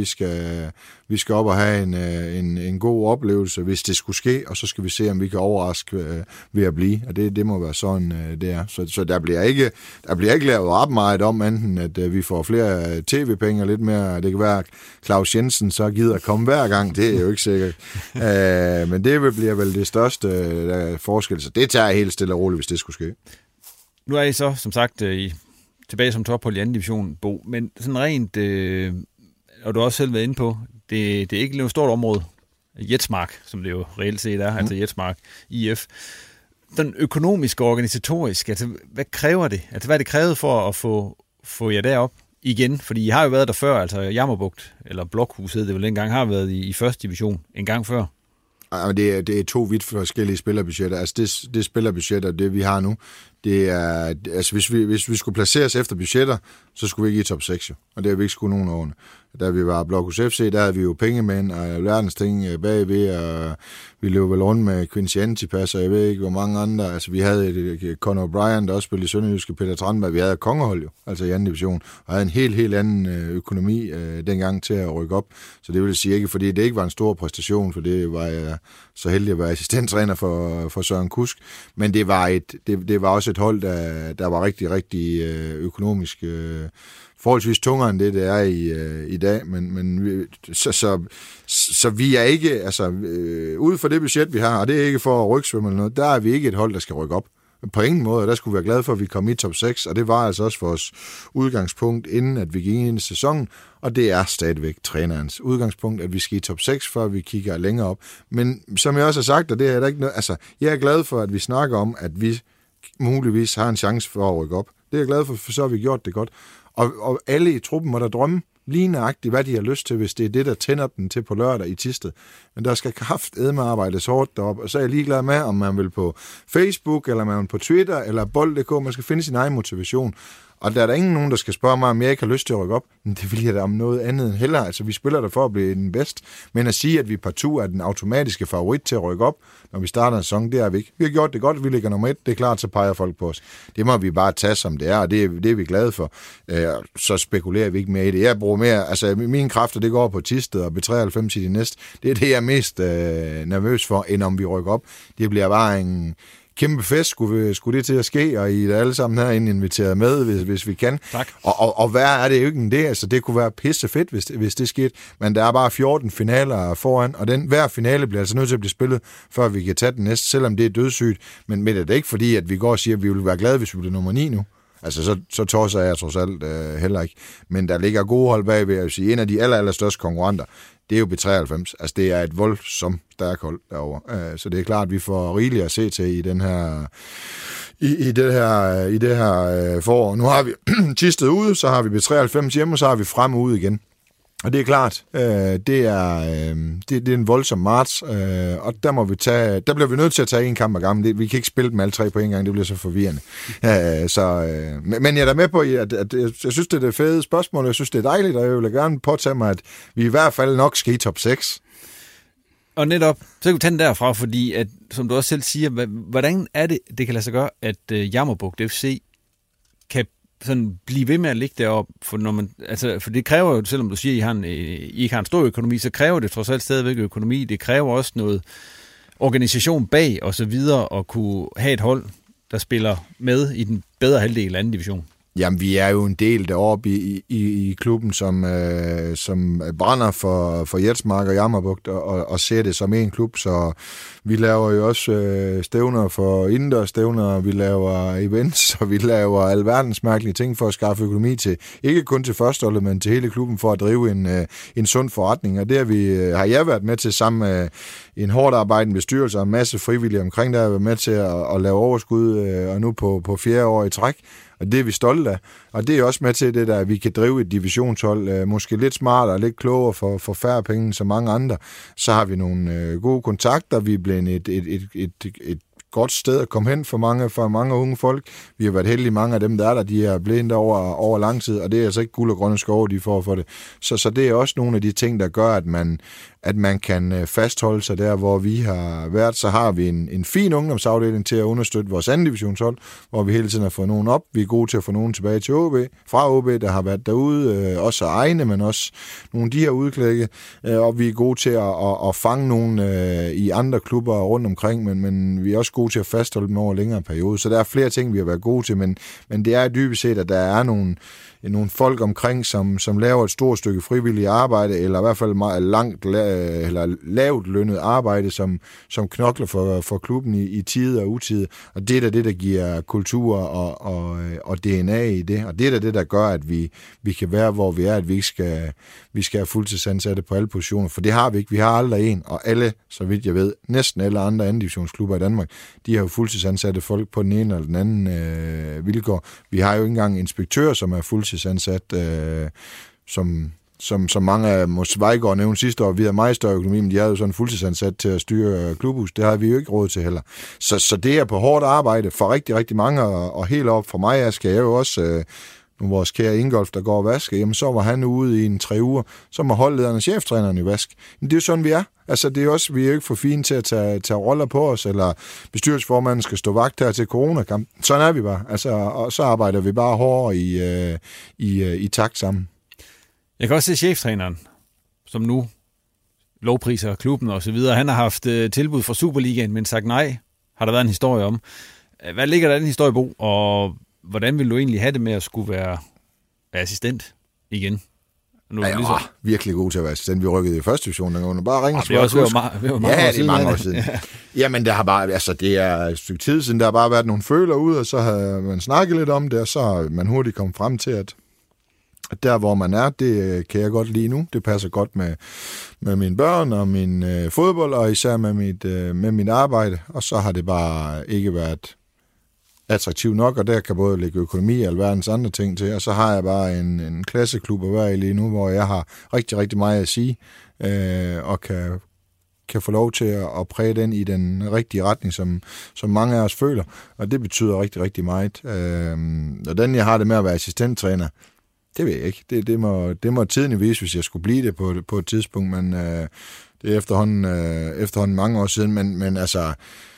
Vi skal op og have en god oplevelse, hvis det skulle ske, og så skal vi se, om vi kan overraske ved at blive. Og det må være sådan, det er. Så der bliver ikke lavet ret meget om, enten at vi får flere tv-penge og lidt mere. Det kan være, Claus Jensen så gider at komme hver gang. Det er jo ikke sikkert. Men det bliver vel det største forskel. Så det tager jeg helt stille og roligt, hvis det skulle ske. Nu er I så, som sagt, tilbage som tophold i anden division, Bo. Men sådan rent, og du har også selv været inde på, det er ikke noget stort område. Jetsmark, som det jo reelt set er, altså Jetsmark IF. Den økonomiske og organisatoriske, altså hvad kræver det? Altså hvad er det krævet for at få jer derop igen? Fordi I har jo været der før, altså Jammerbugt, eller Blokhuset, det vel engang har været i første division en gang før. Det er to vidt forskellige spillerbudgetter. Altså det spillerbudget og det vi har nu, det er, altså hvis vi skulle placeres efter budgetter, så skulle vi ikke i top 6 jo. Og det har vi ikke skulle nogen årene. Da vi var Blokhus FC, der havde vi jo pengemænd og alverdens ting bagved, og vi løb vel rundt med Quincy Antipas, og jeg ved ikke hvor mange andre. Altså vi havde Conor O'Brien, der også spillede i Sønderjyske, Peter Tranberg. Vi havde kongehold jo, altså i anden division, og havde en helt anden økonomi dengang til at rykke op. Så det vil sige ikke, fordi det ikke var en stor præstation, for det var jeg så heldig at være assistenttræner for Søren Kusk. Men det var også et hold, der var rigtig, rigtig økonomisk forholdsvis tungere end det er i dag, men så vi er ikke, altså ud fra det budget, vi har, og det er ikke for at rygsvømme eller noget, der er vi ikke et hold, der skal rykke op. På ingen måde, og der skulle vi være glade for, at vi kom i top 6, og det var altså også vores udgangspunkt, inden at vi gik ind i sæsonen, og det er stadigvæk trænerens udgangspunkt, at vi skal i top 6, før vi kigger længere op. Men som jeg også har sagt, og det er der ikke noget, altså jeg er glad for, at vi snakker om, at vi muligvis har en chance for at rykke op. Det er jeg glad for så har vi gjort det godt. Og alle i truppen må der drømme lige nøjagtigt, hvad de har lyst til, hvis det er det, der tænder dem til på lørdag i Thisted. Men der skal kraftedme arbejdes hårdt deroppe, og så er jeg ligeglad med, om man vil på Facebook, eller man vil på Twitter, eller bold.dk. Man skal finde sin egen motivation. Og der er der nogen, der skal spørge mig, om jeg ikke har lyst til at rykke op. Men det vil jeg da om noget andet end heller. Altså, vi spiller der for at blive den bedste. Men at sige, at vi partout er den automatiske favorit til at rykke op, når vi starter en sæson, det er vi ikke. Vi har gjort det godt, vi ligger nummer 1. Det er klart, så peger folk på os. Det må vi bare tage, som det er, og det er vi glade for. Så spekulerer vi ikke mere i det. Jeg bruger mere, altså mine kræfter, det går på Thisted og B93 i det næste. Det er det, jeg er mest nervøs for, end om vi rykker op. Det bliver bare en kæmpe fest, skulle det til at ske, og I er alle sammen herinde inviteret med, hvis vi kan. Tak. Og hvad er det jo ikke end det? Altså, det kunne være pisse fedt, hvis det skete, men der er bare 14 finaler foran, og hver finale bliver altså nødt til at blive spillet, før vi kan tage den næste, selvom det er dødssygt. Men det er det ikke fordi, at vi går og siger, at vi vil være glade, hvis vi bliver nummer 9 nu. Altså, så torser jeg trods alt heller ikke. Men der ligger gode hold bagved, jeg vil sige, en af de allerstørste konkurrenter, det er jo B93. Altså, det er et voldsomt stærkt hold derovre. Så det er klart, at vi får rigeligt at se til i den her i det her forår. Nu har vi Thisted ude, så har vi B93 hjemme, og så har vi frem ude igen. Og det er klart, det er en voldsom marts, og der bliver vi nødt til at tage en kamp ad gangen. Vi kan ikke spille dem alle 3 på en gang, det bliver så forvirrende. Men jeg er da med på, at jeg synes, det er et fedt spørgsmål, jeg synes, det er dejligt, og jeg vil gerne påtage mig, at vi i hvert fald nok skal i top 6. Og netop, så kan vi tage den derfra, fordi, at, som du også selv siger, hvordan er det kan lade sig gøre, at Jammerbugt FC kan sådan blive ved med at ligge deroppe, for det kræver jo, selvom du siger, at I ikke har en stor økonomi, så kræver det trods alt stadigvæk økonomi. Det kræver også noget organisation bag og så videre, at kunne have et hold, der spiller med i den bedre halvdel af anden division. Jamen, vi er jo en del deroppe i klubben, som brænder for Jetsmark og Jammerbugt og ser det som en klub, så vi laver jo også stævner for indendørsstævner, vi laver events, og vi laver alverdens mærkelige ting for at skaffe økonomi til, ikke kun til førsteholdet, men til hele klubben for at drive en sund forretning, og det har jeg været med til sammen med en hårdt arbejdende bestyrelse og en masse frivillige omkring, der har været med til at lave overskud, og nu på 4. år i træk. Og det er vi stolte af. Og det er også med til det der, at vi kan drive et divisionshold, måske lidt smartere og lidt klogere for færre penge end så mange andre. Så har vi nogle gode kontakter. Vi er blevet et godt sted at komme hen for mange unge folk. Vi har været heldige, mange af dem, der er der, de er blevet der over lang tid, og det er altså ikke guld og grønne skove, de får for det. Så det er også nogle af de ting, der gør, at man kan fastholde sig der, hvor vi har været. Så har vi en fin ungdomsafdeling til at understøtte vores anden divisionshold, hvor vi hele tiden har fået nogen op. Vi er gode til at få nogen tilbage til OB, fra OB, der har været derude, også egne, men også nogle de her udklække, og vi er gode til at fange nogen i andre klubber rundt omkring, men vi er også gode til at fastholde dem over længere periode. Så der er flere ting, vi har været gode til, men det er dybest set, at der er nogle folk omkring, som laver et stort stykke frivilligt arbejde, eller i hvert fald meget eller lavt lønnet arbejde, som knokler for klubben i tide og utide. Og det er da det, der giver kultur og DNA i det. Og det er da det, der gør, at vi kan være, hvor vi er, at vi ikke skal have fuldtidsansatte på alle positioner. For det har vi ikke. Vi har aldrig en, og alle, så vidt jeg ved, næsten alle andre anden divisionsklubber i Danmark, de har jo fuldtidsansatte folk på den ene eller den anden vilkår. Vi har jo ikke engang inspektører, som er fuldtidsansat, som mange af Vejgaard nævnte sidste år, vi havde meget større økonomi, men de havde jo sådan fuldtidsansat til at styre klubhus. Det har vi jo ikke råd til heller. Så det er på hårdt arbejde for rigtig, rigtig mange, og helt op for mig, skal jeg jo også, nu vores kære Ingolf, der går og vasker, jamen så var han ude i 3 uger, så må holdlederen og cheftræneren i vask. Men det er jo sådan, vi er. Altså, det er også, vi er jo ikke for fine til at tage roller på os, eller bestyrelsesformanden skal stå vagt her til coronakamp. Sådan er vi bare. Altså, og så arbejder vi bare hårdere i takt sammen. Jeg kan også se cheftræneren, som nu lovpriser klubben og så videre. Han har haft tilbud fra Superligaen, men sagt nej, har der været en historie om. Hvad ligger der i den historie, Bo, og hvordan vil du egentlig have det med at skulle være assistent igen? Nu, jeg var virkelig god til at være assistent. Vi rykkede i første division, der kunne bare ringe. Det er også mange år siden. Jamen, det har bare, altså det er et stykke tid siden, der har bare været nogle føler ud, og så har man snakket lidt om det, og så har man hurtigt kommet frem til, at der, hvor man er, det kan jeg godt lide nu. Det passer godt med mine børn og min fodbold, og især med mit arbejde. Og så har det bare ikke været attraktivt nok, og der kan både lægge økonomi og alverdens andre ting til. Og så har jeg bare en klasseklub at være i lige nu, hvor jeg har rigtig, rigtig meget at sige, og kan få lov til at præge den i den rigtige retning, som mange af os føler. Og det betyder rigtig, rigtig meget. Og den, jeg har det med at være assistenttræner, det ved jeg ikke. Det må tiden vise, hvis jeg skulle blive det på et tidspunkt, men det er efterhånden mange år siden, men altså,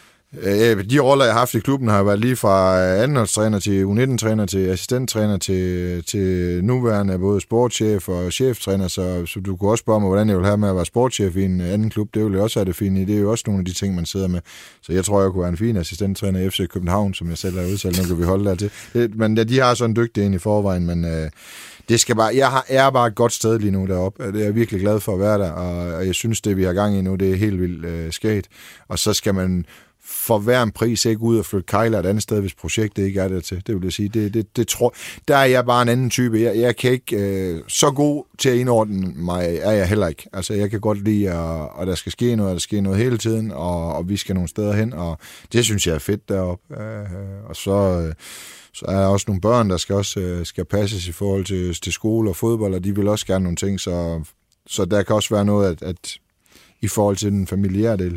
de roller, jeg har haft i klubben, har været lige fra andenholdstræner til U19-træner til assistenttræner til nuværende både sportschef og cheftræner, så du kunne også spørge mig, hvordan jeg vil have med at være sportschef i en anden klub. Det vil jeg også have det fint i. Det er jo også nogle af de ting, man sidder med. Så jeg tror, jeg kunne være en fin assistenttræner i FC København, som jeg selv har udtalt. Nu kan vi holde der til. Men de har sådan en dygtig en i forvejen, men det skal bare, jeg er bare et godt sted lige nu deroppe. Det er jeg virkelig glad for at være der, og jeg synes, det vi har gang i nu, det er helt vildt skægt. Og så skal man for hver en pris ikke ud og flytte kejler et andet sted, hvis projektet ikke er der til. Det vil jeg sige. Det tror, der er jeg bare en anden type. Jeg kan ikke så god til at indordne mig, er jeg heller ikke. Altså, jeg kan godt lide, at der skal ske noget, og der sker noget hele tiden, og vi skal nogle steder hen, og det synes jeg er fedt deroppe. Og Så er der også nogle børn, der skal passes i forhold til skole og fodbold, og de vil også gerne nogle ting, så der kan også være noget at i forhold til den familiære del.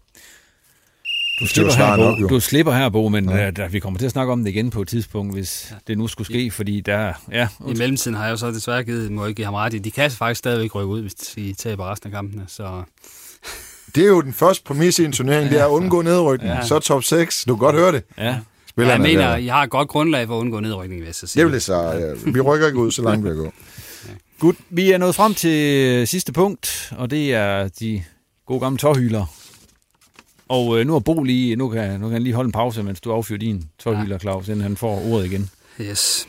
Du slipper her, Bo, men vi kommer til at snakke om det igen på et tidspunkt, hvis det nu skulle ske, fordi der... Ja, i mellemtiden har jeg jo så desværre må ikke give ham ret i. De kan faktisk stadigvæk rykke ud, hvis de taber resten af kampene, så... Det er jo den første præmis i en turnering, det er at undgå nedrykning. Så top 6, du kan godt høre det. Ja. Jeg mener, I har et godt grundlag for at undgå nedrykning, hvis jeg siger. Det vil det så. Vi rykker ikke ud, så langt vi at gå. Godt, vi er nået frem til sidste punkt, og det er de gode gamle tårhyler. Og nu er Bo lige, nu kan han lige holde en pause, mens du affyrer din tårhyler, Claus, inden han får ordet igen. Yes.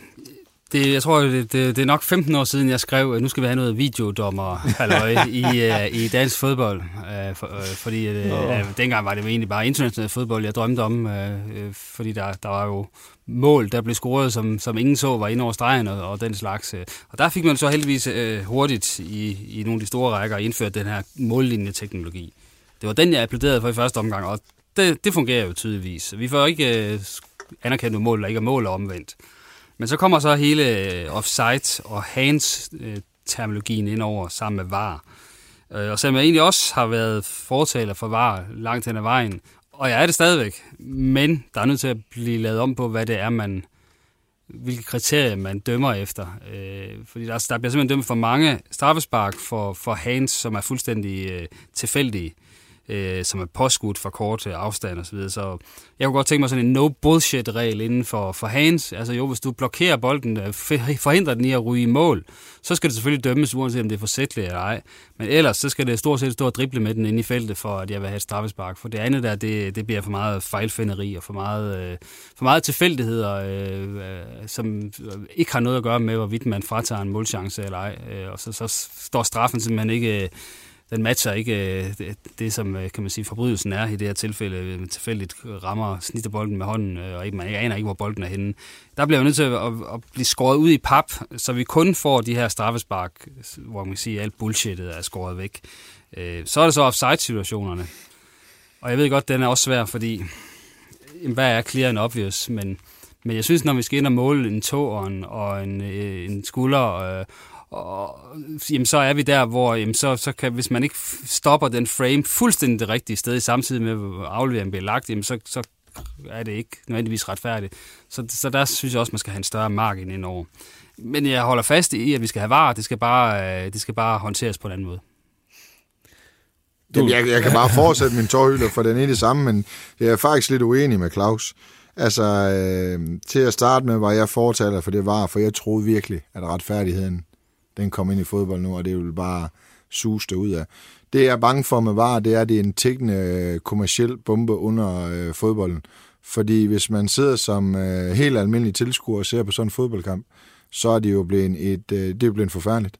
Jeg tror, det er nok 15 år siden, jeg skrev, at nu skal vi have noget videodommer i dansk fodbold. Fordi dengang var det jo egentlig bare international fodbold, jeg drømte om. Fordi der var jo mål, der blev scoret, som ingen så, var inde over stregen og den slags. Og der fik man så heldigvis hurtigt i nogle af de store rækker indført den her mållinjeteknologi. Det var den, jeg applauderede for i første omgang, og det fungerer jo tydeligvis. Vi får ikke anerkendt mål, der ikke er mål og omvendt. Men så kommer så hele offside og hands-terminologien ind over sammen med VAR. Og selvom jeg egentlig også har været fortaler for VAR langt hen ad vejen, og jeg er det stadigvæk, men der er nødt til at blive lavet om på, hvad det er, hvilke kriterier man dømmer efter. Fordi der bliver simpelthen dømt for mange straffespark for hands, som er fuldstændig tilfældige. Som er påskudt for kort afstand og så videre. Så jeg kunne godt tænke mig sådan en no-bullshit-regel inden for hands. Altså jo, hvis du blokerer bolden, forhindrer den i at ryge i mål, så skal det selvfølgelig dømmes, uanset om det er forsætligt eller ej. Men ellers, så skal det stort set stå og drible med den inde i feltet, for at jeg vil have et straffespark. For det andet der, det bliver for meget fejlfinderi og for meget tilfældigheder, som ikke har noget at gøre med, hvorvidt man fratager en målchance eller ej. Og så står straffen simpelthen ikke... Den matcher ikke det, som kan man sige, forbrydelsen er i det her tilfælde. Tilfældigt rammer snitter bolden med hånden, og man aner ikke, hvor bolden er henne. Der bliver jo nødt til at blive skåret ud i pap, så vi kun får de her straffespark, hvor man kan sige, at alt bullshittet er skåret væk. Så er det så offside-situationerne. Og jeg ved godt, den er også svær, fordi hvad er clear and obvious? Men jeg synes, når vi skal ind og måle en tå og en skulder... Og jamen, så er vi der, hvor så kan, hvis man ikke stopper den frame fuldstændig det rigtige sted, samtidig med at afleveringen bliver lagt, jamen, så er det ikke nødvendigvis retfærdigt. Så der synes jeg også, man skal have en større margin indover. Men jeg holder fast i, at vi skal have VAR, det skal bare håndteres på en anden måde. Jeg kan bare fortsætte min tårhylder, for den er det samme, men jeg er faktisk lidt uenig med Claus. Altså, til at starte med var jeg fortaler for det VAR, for jeg troede virkelig, at retfærdigheden den kom ind i fodbold nu, og det vil bare suse det ud af. Det jeg er bange for med VAR, det er en tikkende kommerciel bombe under fodbolden. Fordi hvis man sidder som helt almindelig tilskuer og ser på sådan en fodboldkamp, så er det jo blevet forfærdeligt.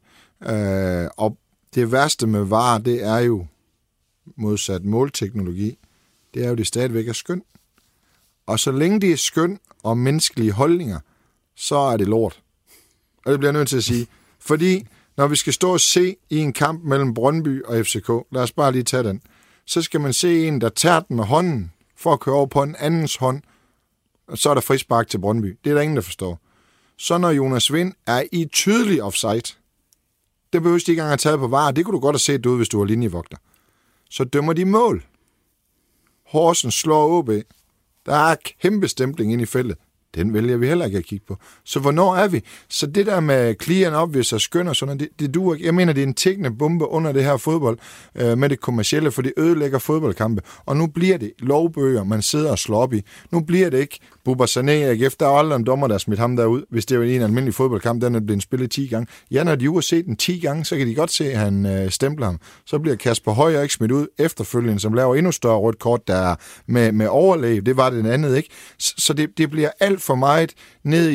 Og det værste med VAR, det er jo modsat målteknologi, det er jo, det stadigvæk er skøn. Og så længe det er skøn og menneskelige holdninger, så er det lort. Og det bliver jeg nødt til at sige. Fordi når vi skal stå og se i en kamp mellem Brøndby og FCK, lad os bare lige tage den, så skal man se en, der tager den med hånden for at køre over på en andens hånd, og så er der frispark til Brøndby. Det er der ingen, der forstår. Så når Jonas Vind er i tydelig offside, det behøver de ikke engang at tage på VAR, det kunne du godt have set ud, hvis du var linjevogter. Så dømmer de mål. Horsens slår OB. Der er kæmpe stempling ind i feltet. Den vælger vi heller ikke at kigge på. Så hvornår er vi? Så det der med clear and obvious og skøn og sådan, det duer ikke. Jeg mener, det er en tikkende bombe under det her fodbold med det kommercielle, for det ødelægger fodboldkampe. Og nu bliver det lovbøger, man sidder og slår op i. Nu bliver det ikke Bubba Sané, AGF, der er aldrig en dommer, der har smidt ham derud, hvis det er en almindelig fodboldkamp, den er blevet spillet 10 gange. Ja, når de har set den 10 gange, så kan de godt se, at han stempler ham. Så bliver Kasper Højer ikke smidt ud efterfølgende, som laver endnu større rødt kort, der er med overlæg. Det var det andet, ikke? Så det bliver alt for meget ned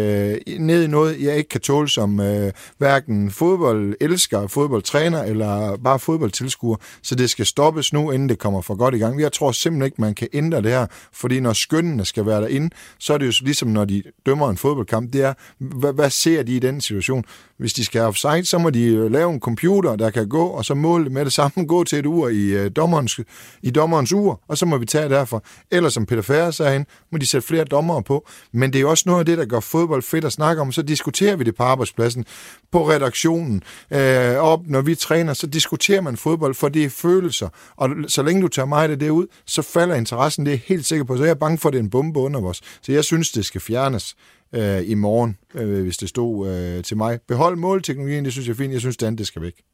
i noget, jeg ikke kan tåle som hverken fodboldelsker, fodboldtræner eller bare fodboldtilskuer. Så det skal stoppes nu, inden det kommer for godt i gang. Jeg tror simpelthen ikke, man kan ændre det her, fordi når skønnene skal være derinde, så er det jo ligesom, når de dømmer en fodboldkamp, det er, hvad ser de i den situation? Hvis de skal have offside, så må de lave en computer, der kan gå, og så måle med det samme, gå til et ur i dommerens ur, og så må vi tage derfra. Eller som Peter Færre sagde, må de sætte flere dommere på. Men det er jo også noget af det, der gør fodbold fedt at snakke om. Så diskuterer vi det på arbejdspladsen, på redaktionen, når vi træner, så diskuterer man fodbold, for det er følelser. Og så længe du tager mig det ud, så falder interessen, det er jeg helt sikker på. Så jeg er bange for, at det er en bombe under os. Så jeg synes, det skal fjernes i morgen, hvis det stod til mig. Behold målteknologien, det synes jeg er fint. Jeg synes, det skal væk.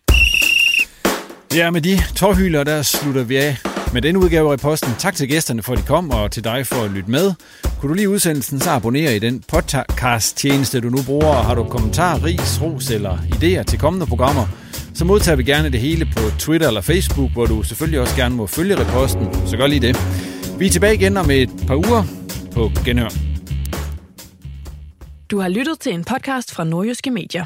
Ja, med de tårhyler, der slutter vi af med den udgave af Posten. Tak til gæsterne for, at de kom, og til dig for at lytte med. Kunne du lide udsendelsen, så abonner i den podcast-tjeneste, du nu bruger, og har du kommentarer, ris, ros eller idéer til kommende programmer, så modtager vi gerne det hele på Twitter eller Facebook, hvor du selvfølgelig også gerne må følge Posten, så gør lige det. Vi er tilbage igen om et par uger på Genhør. Du har lyttet til en podcast fra Nordjyske Medier.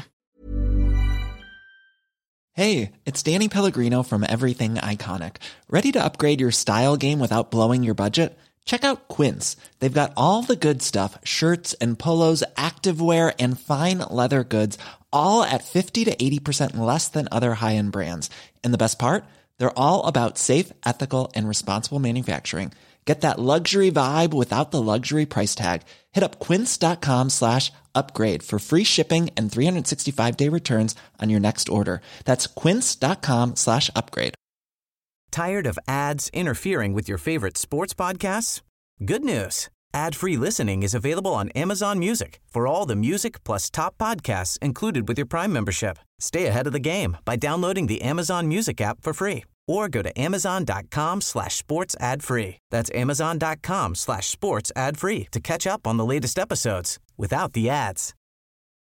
Hey, it's Danny Pellegrino from Everything Iconic. Ready to upgrade your style game without blowing your budget? Check out Quince. They've got all the good stuff, shirts and polos, activewear, and fine leather goods, all at 50 to 80% less than other high-end brands. And the best part? They're all about safe, ethical, and responsible manufacturing. Get that luxury vibe without the luxury price tag. Hit up quince.com/upgrade for free shipping and 365-day returns on your next order. That's quince.com/upgrade. Tired of ads interfering with your favorite sports podcasts? Good news. Ad-free listening is available on Amazon Music for all the music plus top podcasts included with your Prime membership. Stay ahead of the game by downloading the Amazon Music app for free or go to amazon.com/sports ad free. That's amazon.com/sports ad free to catch up on the latest episodes without the ads.